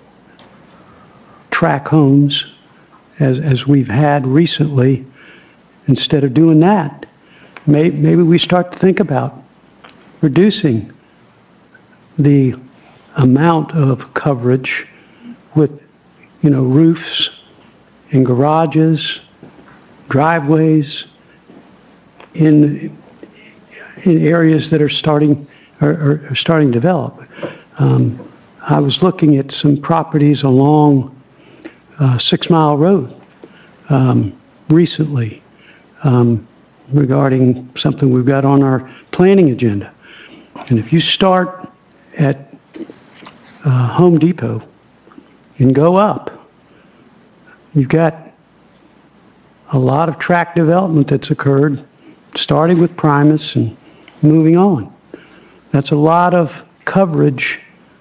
track homes as, as we've had recently. Instead of doing that, may, maybe we start to think about reducing the amount of coverage with, you know, roofs and garages, driveways in, in areas that are starting, are, are starting to develop. Um, I was looking at some properties along uh, Six Mile Road um, recently um, regarding something we've got on our planning agenda. And if you start at uh, Home Depot and go up, you've got a lot of tract development that's occurred, starting with Primus and moving on. That's a lot of coverage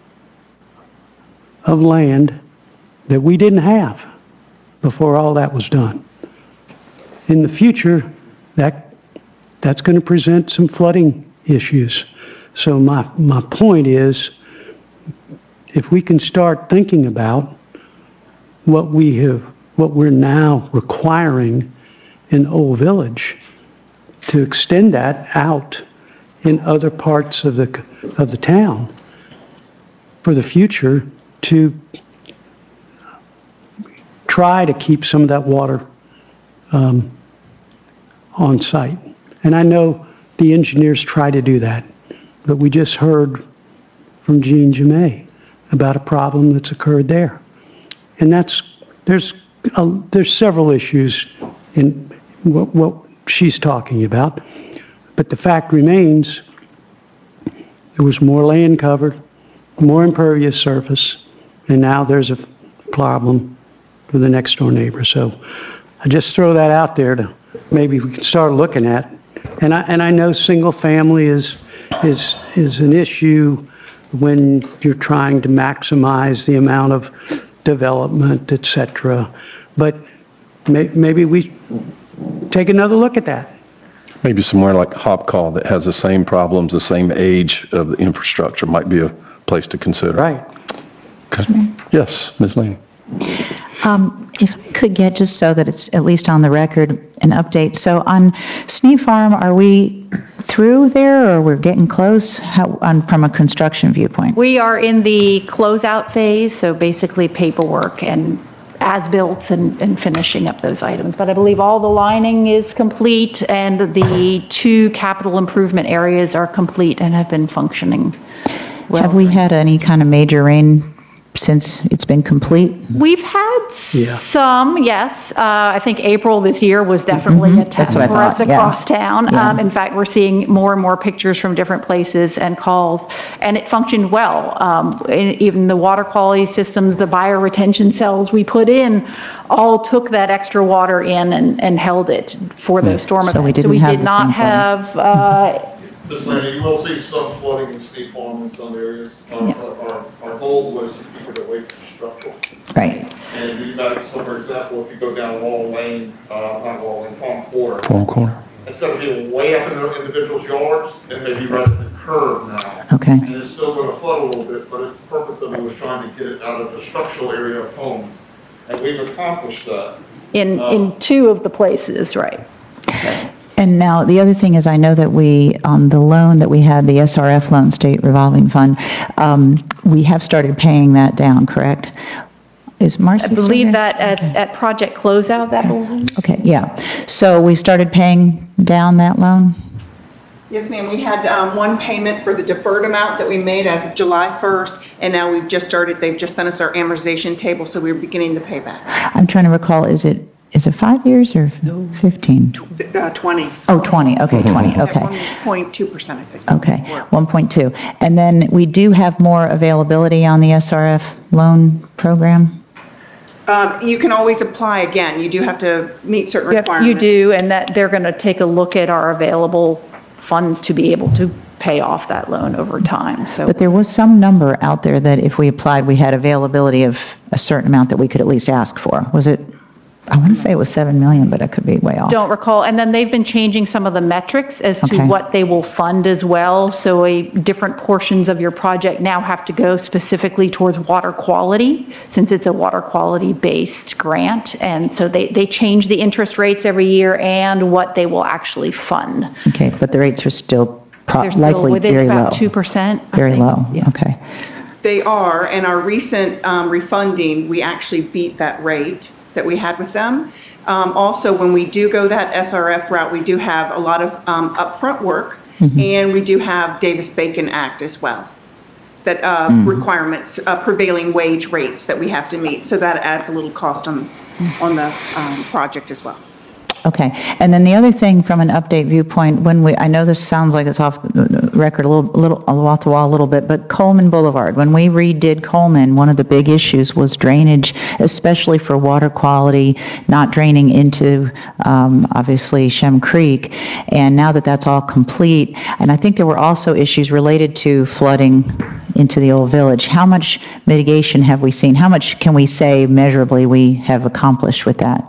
of land that we didn't have before all that was done. In the future, that that's going to present some flooding issues. So my, my point is, if we can start thinking about what we have, what we're now requiring in Old Village, to extend that out in other parts of the, of the town for the future, to try to keep some of that water um, on site. And I know the engineers try to do that, but we just heard from Jean Jamay about a problem that's occurred there. And that's, there's, uh, there's several issues in what, what she's talking about, but the fact remains, there was more land covered, more impervious surface, and now there's a problem for the next door neighbor. So I just throw that out there to maybe we can start looking at. And I, and I know single family is, is, is an issue when you're trying to maximize the amount of development, et cetera. But may, maybe we take another look at that. Maybe somewhere like Hopcall that has the same problems, the same age of the infrastructure might be a place to consider. Right. Okay. Yes, Miz Lane. Um, If I could get, just so that it's at least on the record, an update. So on Sneed Farm, are we through there, or we're getting close, how, on, from a construction viewpoint? We are in the closeout phase, so basically paperwork and as-built and, and finishing up those items. But I believe all the lining is complete, and the two capital improvement areas are complete and have been functioning well. Have we had any kind of major rain since it's been complete? We've had Yeah. some, yes. Uh, I think April this year was definitely Mhm. a test That's what I for us thought, yeah. across town. Yeah. Um, in fact, we're seeing more and more pictures from different places and calls, and it functioned well. Um, and even the water quality systems, the bioretention cells we put in, all took that extra water in and, and held it for those storm events. So we didn't we have did the not same problem. have, uh, Miz Lanning, you will see some flooding in Sneed Farm in some areas. Uh, Our, our, our goal was to keep it away from structural. Right. And we've got, so for example, if you go down Wall Lane, uh, not Wall Lane, Palm Quarter, Palm Corner. instead of being way up in the individual's yards, it may be right at the curb now. Okay. And it's still going to flood a little bit, but it's, the purpose of it was trying to get it out of the structural area of homes. And we've accomplished that. in, in two of the places, right? And now, the other thing is, I know that we, on the loan that we had, the S R F loan, State Revolving Fund, um, we have started paying that down, correct? Is Marcy I still believe here? that at, at project closeout, that will. Okay, yeah. So we started paying down that loan? Yes, ma'am. We had um, one payment for the deferred amount that we made as of July first, and now we've just started, they've just sent us our amortization table, so we're beginning the payback. I'm trying to recall, is it, is it five years or fifteen? Uh, twenty. Oh, twenty, okay, twenty, okay. one point two percent, I think. Okay, one point two. And then we do have more availability on the S R F loan program? Um, You can always apply again. You do have to meet certain Yep, requirements. you do, and that they're going to take a look at our available funds to be able to pay off that loan over time, so. But there was some number out there that if we applied, we had availability of a certain amount that we could at least ask for. Was it, I want to say it was seven million, but I could be way off. Don't recall, and then they've been changing some of the metrics as to Okay. what they will fund as well, so a, different portions of your project now have to go specifically towards water quality, since it's a water quality-based grant, and so they, they change the interest rates every year and what they will actually fund. Okay, but the rates are still pro- They're still likely within very low. about two percent. I Very think. low, Yeah. okay. They are, and our recent um, refunding, we actually beat that rate that we had with them. Um, Also, when we do go that S R F route, we do have a lot of um, upfront work, and we do have Davis-Bacon Act as well, that uh, requirements, uh, prevailing wage rates that we have to meet. So that adds a little cost on, on the um, project as well. Okay, and then the other thing from an update viewpoint, when we, I know this sounds like it's off the record a little, a little, off the wall a little bit, but Coleman Boulevard, when we redid Coleman, one of the big issues was drainage, especially for water quality, not draining into, um, obviously, Shem Creek, and now that that's all complete, and I think there were also issues related to flooding into the old village. How much mitigation have we seen? How much can we say measurably we have accomplished with that?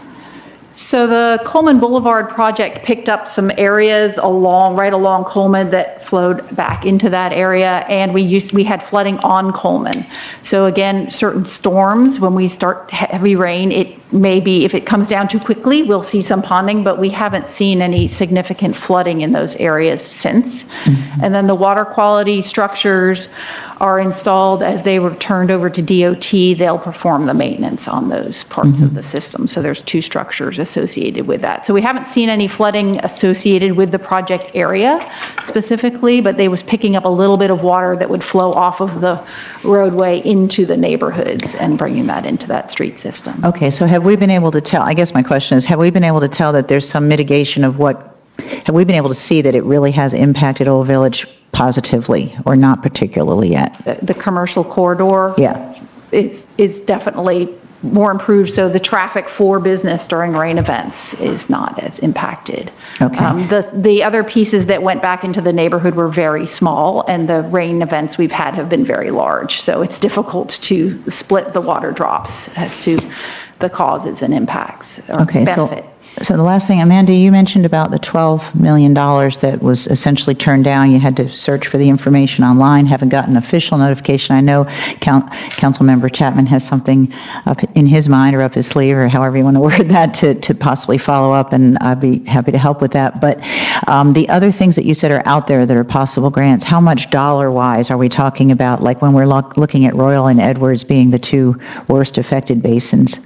So the Coleman Boulevard project picked up some areas along, right along Coleman that flowed back into that area, and we used, we had flooding on Coleman. So again, certain storms, when we start heavy rain, it may be, if it comes down too quickly, we'll see some ponding, but we haven't seen any significant flooding in those areas since. Mm-hmm. And then the water quality structures are installed as they were turned over to D O T. They'll perform the maintenance on those parts mm-hmm. of the system. So there's two structures associated with that. So we haven't seen any flooding associated with the project area specifically, but they was picking up a little bit of water that would flow off of the roadway into the neighborhoods and bringing that into that street system. Okay, so have we been able to tell, I guess my question is, have we been able to tell that there's some mitigation of what, have we been able to see that it really has impacted Old Village positively or not particularly yet? The, the commercial corridor Yeah. is, is definitely more improved, so the traffic for business during rain events is not as impacted. Okay. Um, the, the other pieces that went back into the neighborhood were very small, and the rain events we've had have been very large, so it's difficult to split the water drops as to the causes and impacts or Okay, so, benefit. so the last thing, Amanda, you mentioned about the twelve million dollars that was essentially turned down. You had to search for the information online, haven't gotten official notification. I know Coun- Councilmember Chapman has something up in his mind or up his sleeve, or however you want to word that, to, to possibly follow up, and I'd be happy to help with that. But um, the other things that you said are out there that are possible grants, how much dollar-wise are we talking about, like when we're look, looking at Royal and Edwards being the two worst affected basins?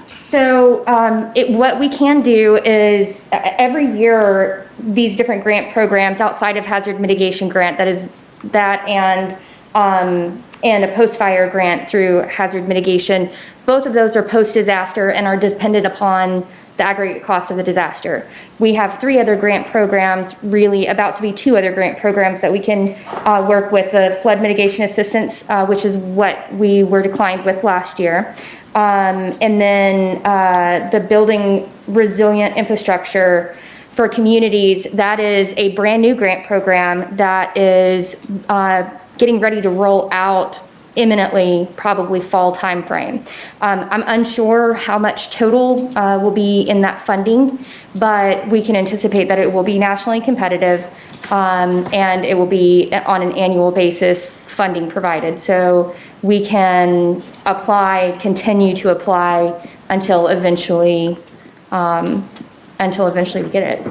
So um, it, what we can do is uh, every year these different grant programs outside of hazard mitigation grant, that is that and um, and a post-fire grant through hazard mitigation, both of those are post-disaster and are dependent upon the aggregate cost of the disaster. We have three other grant programs, really about to be two other grant programs that we can uh, work with, the flood mitigation assistance, uh, which is what we were declined with last year. Um, and then uh, the building resilient infrastructure for communities, that is a brand new grant program that is uh, getting ready to roll out imminently, probably fall timeframe. Um, I'm unsure how much total uh, will be in that funding, but we can anticipate that it will be nationally competitive um, and it will be on an annual basis funding provided. So we can apply, continue to apply until eventually, um, until eventually we get it.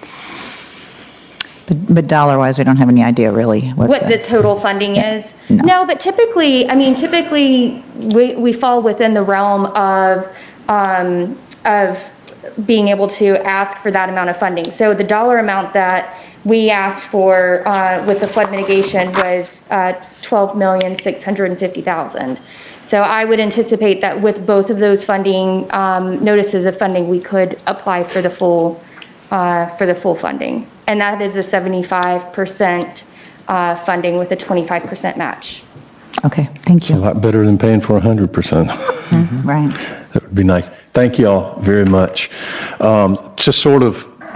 But, but dollar-wise, we don't have any idea really what, What the, the total funding Yeah. is? No. No, but typically, I mean, typically, we, we fall within the realm of, um, of being able to ask for that amount of funding. So the dollar amount that we asked for uh, with the flood mitigation was uh, twelve million six hundred fifty thousand. So I would anticipate that with both of those funding, um, notices of funding, we could apply for the full, uh, for the full funding. And that is a seventy-five percent uh, funding with a twenty-five percent match. Okay, thank A you. lot better than paying for one hundred percent. Mhm, Right. That would be nice. Thank you all very much. Um, to sort of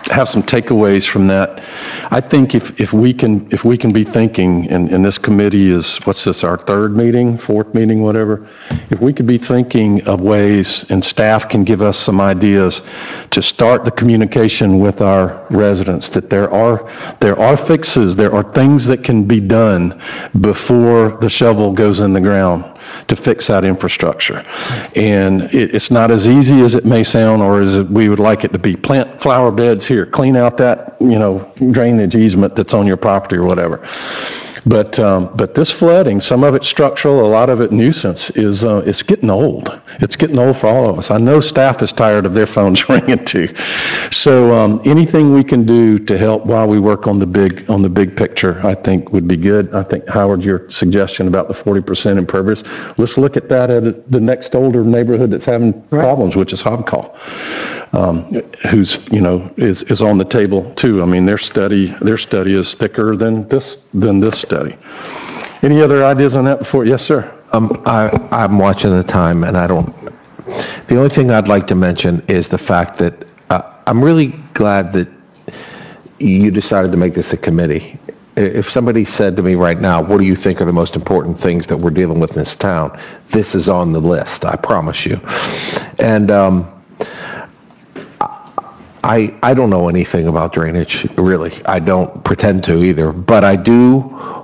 have some takeaways from that. I think if, if we can, if we can be thinking, and, and this committee is, what's this, our third meeting, fourth meeting, whatever? If we could be thinking of ways, and staff can give us some ideas to start the communication with our residents, that there are, there are fixes, there are things that can be done before the shovel goes in the ground to fix that infrastructure. And it, it's not as easy as it may sound, or as we would like it to be. Plant flower beds here, clean out that, you know, drainage easement that's on your property or whatever. But um, but this flooding, some of it structural, a lot of it nuisance, is uh, it's getting old. It's getting old for all of us. I know staff is tired of their phones ringing too. So um, anything we can do to help while we work on the big on the big picture, I think would be good. I think, Howard, your suggestion about the forty percent impervious, let's look at that at the next older neighborhood that's having problems, which is Hobcall, um, who's, you know, is is on the table too. I mean, their study their study is thicker than this than this study. Any other ideas on that before? Yes, sir. Um, I, I'm watching the time, and I don't, the only thing I'd like to mention is the fact that uh, I'm really glad that you decided to make this a committee. If somebody said to me right now, what do you think are the most important things that we're dealing with in this town? This is on the list, I promise you. And um, I, I don't know anything about drainage, really. I don't pretend to either, but I do,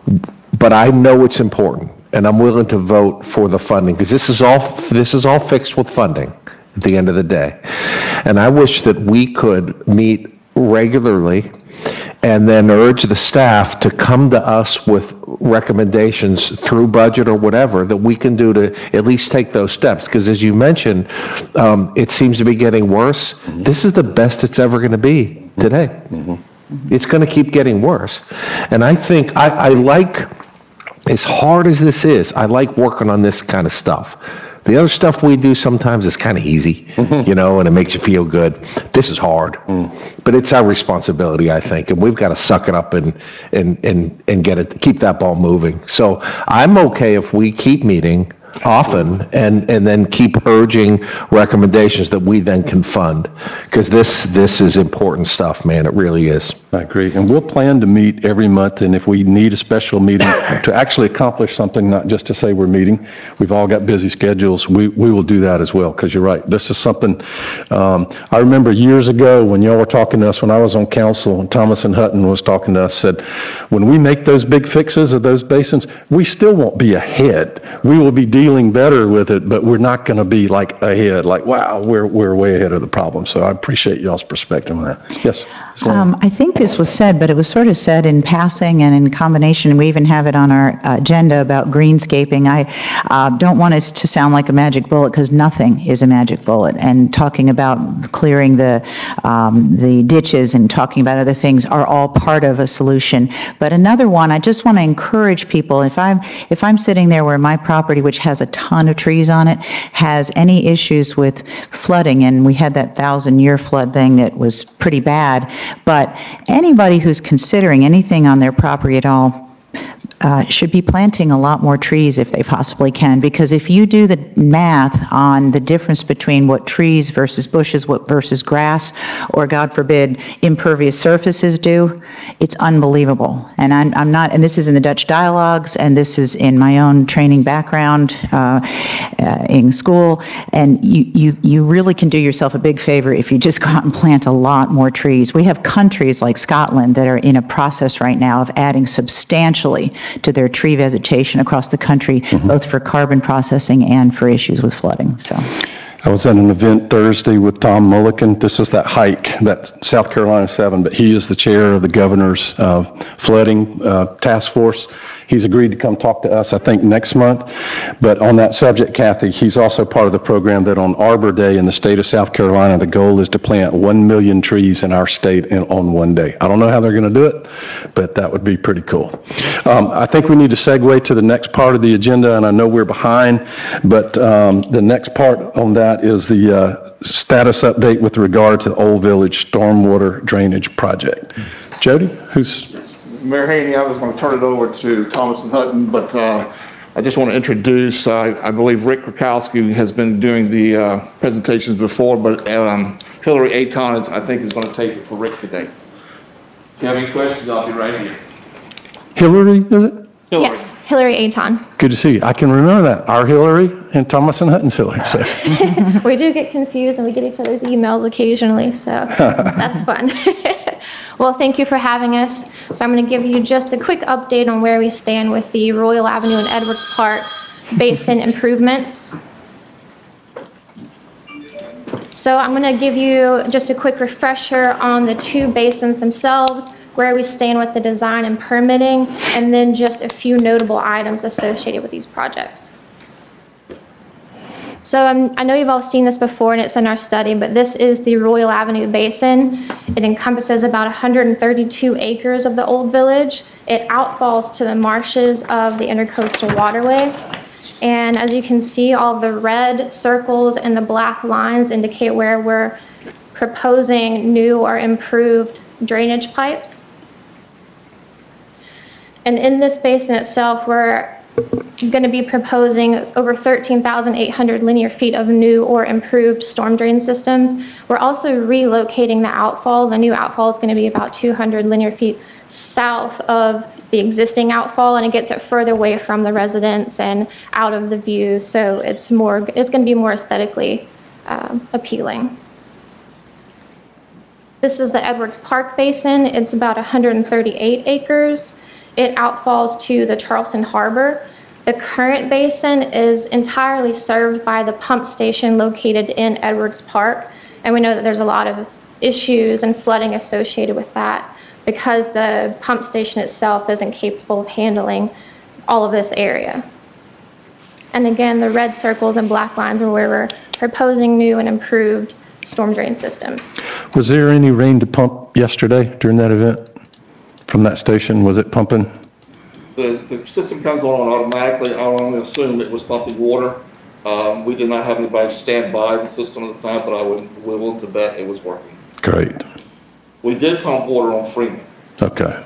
but I know it's important, and I'm willing to vote for the funding, because this is all, this is all fixed with funding at the end of the day. And I wish that we could meet regularly and then urge the staff to come to us with recommendations through budget or whatever that we can do to at least take those steps. Because as you mentioned, um, it seems to be getting worse. Mm-hmm. This is the best it's ever going to be today. Mm-hmm. It's going to keep getting worse. And I think, I, I like, as hard as this is, I like working on this kind of stuff. The other stuff we do sometimes is kind of easy, you know, and it makes you feel good. This is hard, mm. but it's our responsibility, I think, and we've got to suck it up and and and and get it, keep that ball moving. So I'm okay if we keep meeting often and and then keep urging recommendations that we then can fund, because this this is important stuff, man. It really is. I agree, and we'll plan to meet every month, and if we need a special meeting to actually accomplish something, not just to say we're meeting, we've all got busy schedules, we, we will do that as well, because you're right, this is something, um, I remember years ago when y'all were talking to us, when I was on council, and Thomas and Hutton was talking to us, said, when we make those big fixes of those basins, we still won't be ahead. We will be dealing better with it, but we're not going to be like ahead, like, wow, we're, we're way ahead of the problem. So I appreciate y'all's perspective on that. Yes? Um, I think this was said, but it was sort of said in passing and in combination. We even have it on our agenda about greenscaping. I uh, don't want us to sound like a magic bullet, because nothing is a magic bullet. And talking about clearing the um, the ditches and talking about other things are all part of a solution. But another one, I just want to encourage people. If I'm if I'm sitting there where my property, which has a ton of trees on it, has any issues with flooding, and we had that thousand-year flood thing that was pretty bad. But anybody who's considering anything on their property at all uh, should be planting a lot more trees if they possibly can, because if you do the math on the difference between what trees versus bushes, what versus grass, or God forbid, impervious surfaces do, it's unbelievable. And I'm, I'm not, and this is in the Dutch dialogues, and this is in my own training background uh, uh, in school, and you, you, you really can do yourself a big favor if you just go out and plant a lot more trees. We have countries like Scotland that are in a process right now of adding substantially to their tree vegetation across the country, mm-hmm. both for carbon processing and for issues with flooding. So, I was at an event Thursday with Tom Mulliken. This was that hike, that South Carolina seven, but he is the chair of the governor's uh, flooding uh, task force. He's agreed to come talk to us, I think, next month. But on that subject, Kathy, he's also part of the program that on Arbor Day in the state of South Carolina, the goal is to plant one million trees in our state in, on one day. I don't know how they're going to do it, but that would be pretty cool. Um, I think we need to segue to the next part of the agenda, and I know we're behind, but um, the next part on that is the uh, status update with regard to the Old Village Stormwater Drainage Project. Jody, who's... Mayor Haney, I was going to turn it over to Thomas and Hutton, but uh, I just want to introduce, uh, I believe Rick Krakowski has been doing the uh, presentations before, but um, Hillary Aton, is, I think, is going to take it for Rick today. If you have any questions, I'll be right here. Hillary, is it? Hillary. Yes, Hillary Aton. Good to see you. I can remember that. Our Hillary and Thomas and Hutton's Hillary. So. We do get confused and we get each other's emails occasionally, so that's fun. Well, thank you for having us. So I'm going to give you just a quick update on where we stand with the Royal Avenue and Edwards Park basin improvements. So I'm going to give you just a quick refresher on the two basins themselves, where we stand with the design and permitting, and then just a few notable items associated with these projects. So um, I know you've all seen this before and it's in our study, but this is the Royal Avenue Basin. It encompasses about one hundred thirty-two acres of the Old Village. It outfalls to the marshes of the Intercoastal Waterway. And as you can see, all the red circles and the black lines indicate where we're proposing new or improved drainage pipes. And in this basin itself, we're going to be proposing over thirteen thousand eight hundred linear feet of new or improved storm drain systems. We're also relocating the outfall. The new outfall is going to be about two hundred linear feet south of the existing outfall, and it gets it further away from the residents and out of the view, so it's more, it's going to be more aesthetically um, appealing. This is the Edwards Park Basin. It's about one hundred thirty-eight acres. It outfalls to the Charleston Harbor. The current basin is entirely served by the pump station located in Edwards Park, and we know that there's a lot of issues and flooding associated with that because the pump station itself isn't capable of handling all of this area. And again, the red circles and black lines are where we're proposing new and improved storm drain systems. Was there any rain to pump yesterday during that event? From that station, was it pumping? The, the system comes on automatically. I only assume it was pumping water. Um, we did not have anybody stand by the system at the time, but I would willing to bet it was working. Great. We did pump water on Freeman. Okay.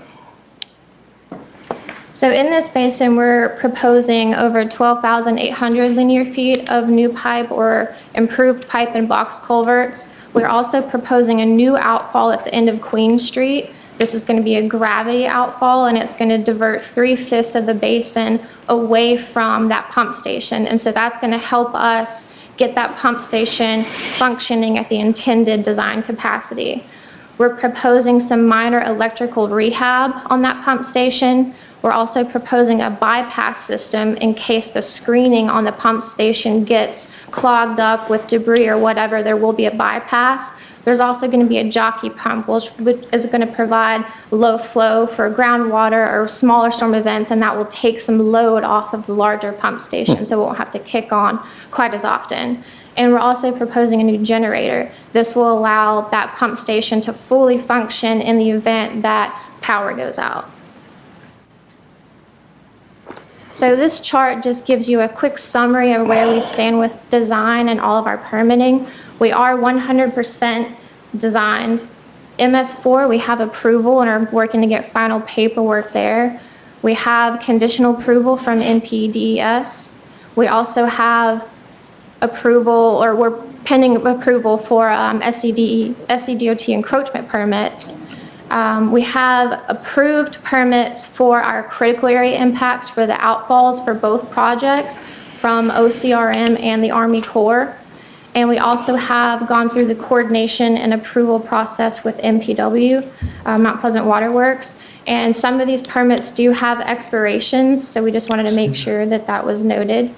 So in this basin, we're proposing over twelve thousand eight hundred linear feet of new pipe or improved pipe and box culverts. We're also proposing a new outfall at the end of Queen Street. This is going to be a gravity outfall, and it's going to divert three-fifths of the basin away from that pump station. And so that's going to help us get that pump station functioning at the intended design capacity. We're proposing some minor electrical rehab on that pump station. We're also proposing a bypass system in case the screening on the pump station gets clogged up with debris or whatever. There will be a bypass. There's also going to be a jockey pump, which is going to provide low flow for groundwater or smaller storm events, and that will take some load off of the larger pump station, so it won't have to kick on quite as often. And we're also proposing a new generator. This will allow that pump station to fully function in the event that power goes out. So this chart just gives you a quick summary of where we stand with design and all of our permitting. We are one hundred percent designed. M S four, we have approval and are working to get final paperwork there. We have conditional approval from N P D E S. We also have approval, or we're pending approval for um, S C D, S C D O T encroachment permits. Um, we have approved permits for our critical area impacts for the outfalls for both projects from O C R M and the Army Corps. And we also have gone through the coordination and approval process with M P W, uh, Mount Pleasant Water Works. And some of these permits do have expirations, so we just wanted to make sure that that was noted.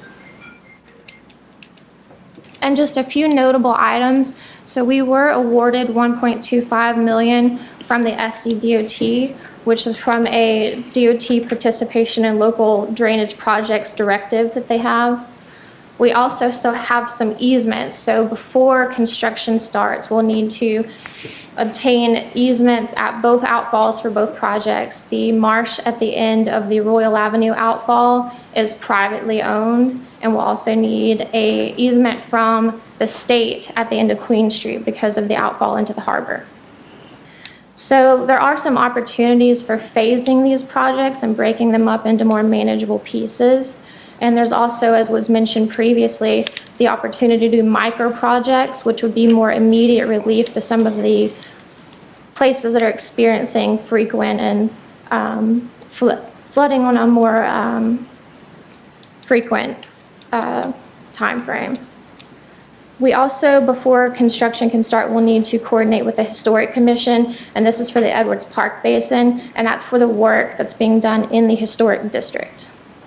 And just a few notable items. So we were awarded one point two five million dollars from the S C D O T, which is from a D O T participation in local drainage projects directive that they have. We also still have some easements, so before construction starts, we'll need to obtain easements at both outfalls for both projects. The marsh at the end of the Royal Avenue outfall is privately owned, and we'll also need a easement from the state at the end of Queen Street because of the outfall into the harbor. So there are some opportunities for phasing these projects and breaking them up into more manageable pieces. And there's also, as was mentioned previously, the opportunity to do micro projects, which would be more immediate relief to some of the places that are experiencing frequent and um, fl- flooding on a more um, frequent uh, time frame. We also, before construction can start, will need to coordinate with the Historic Commission, and this is for the Edwards Park Basin, and that's for the work that's being done in the Historic District.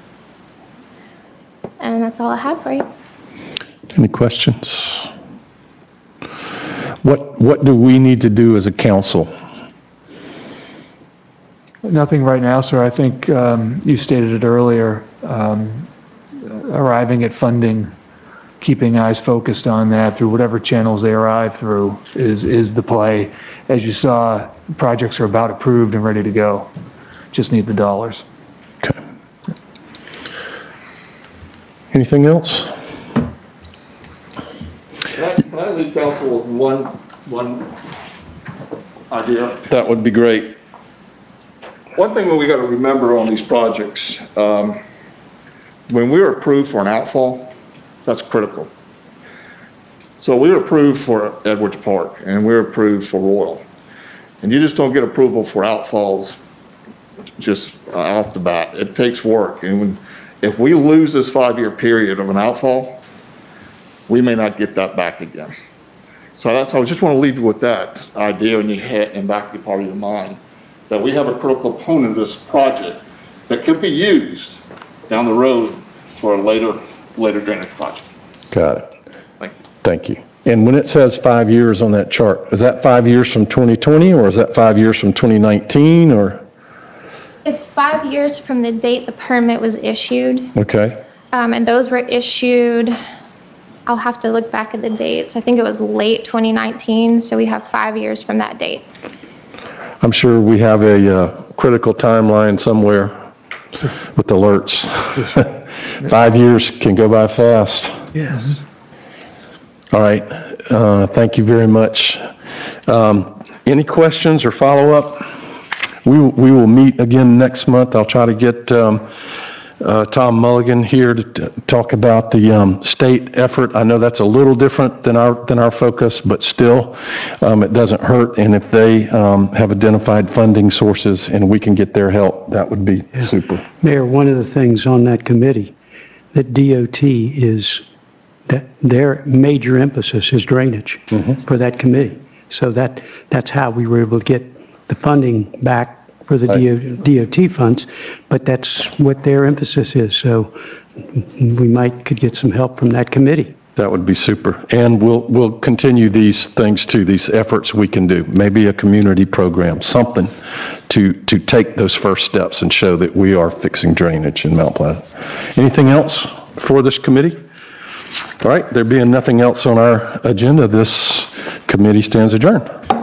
And that's all I have for you. Any questions? What, what do we need to do as a council? Nothing right now, sir. I think um, you stated it earlier, um, arriving at funding, keeping eyes focused on that through whatever channels they arrive through is, is the play. As you saw, projects are about approved and ready to go. Just need the dollars. Okay. Anything else? Can I, can I leave council with one, one idea? That would be great. One thing that we got to remember on these projects, um, when we're approved for an outfall, that's critical. So we were approved for Edwards Park and we're approved for Royal. And you just don't get approval for outfalls just uh, off the bat. It takes work. And when, if we lose this five-year period of an outfall, we may not get that back again. So that's, I just want to leave you with that idea in your head and back of part of your mind, that we have a critical component of this project that could be used down the road for a later, later drainage project. Got it. Thank you. Thank you. And when it says five years on that chart, is that five years from twenty twenty or is that five years from twenty nineteen or? It's five years from the date the permit was issued. Okay. Um, and those were issued, I'll have to look back at the dates. I think it was late twenty nineteen, so we have five years from that date. I'm sure we have a uh, critical timeline somewhere with alerts. Five years can go by fast. Yes. All right. Uh, thank you very much. Um, any questions or follow-up? We, we will meet again next month. I'll try to get um, uh, Tom Mulligan here to t- talk about the um, state effort. I know that's a little different than our than our focus, but still, um, it doesn't hurt. And if they um, have identified funding sources and we can get their help, that would be Yeah. super. Mayor, one of the things on that committee, that D O T is, that their major emphasis is drainage Mhm. for that committee. So that, that's how we were able to get the funding back for the Right. D O T funds, but that's what their emphasis is. So we might, could get some help from that committee. That would be super. And we'll, we'll continue these things too, these efforts we can do. Maybe a community program, something to, to take those first steps and show that we are fixing drainage in Mount Pleasant. Anything else for this committee? All right, there being nothing else on our agenda, this committee stands adjourned.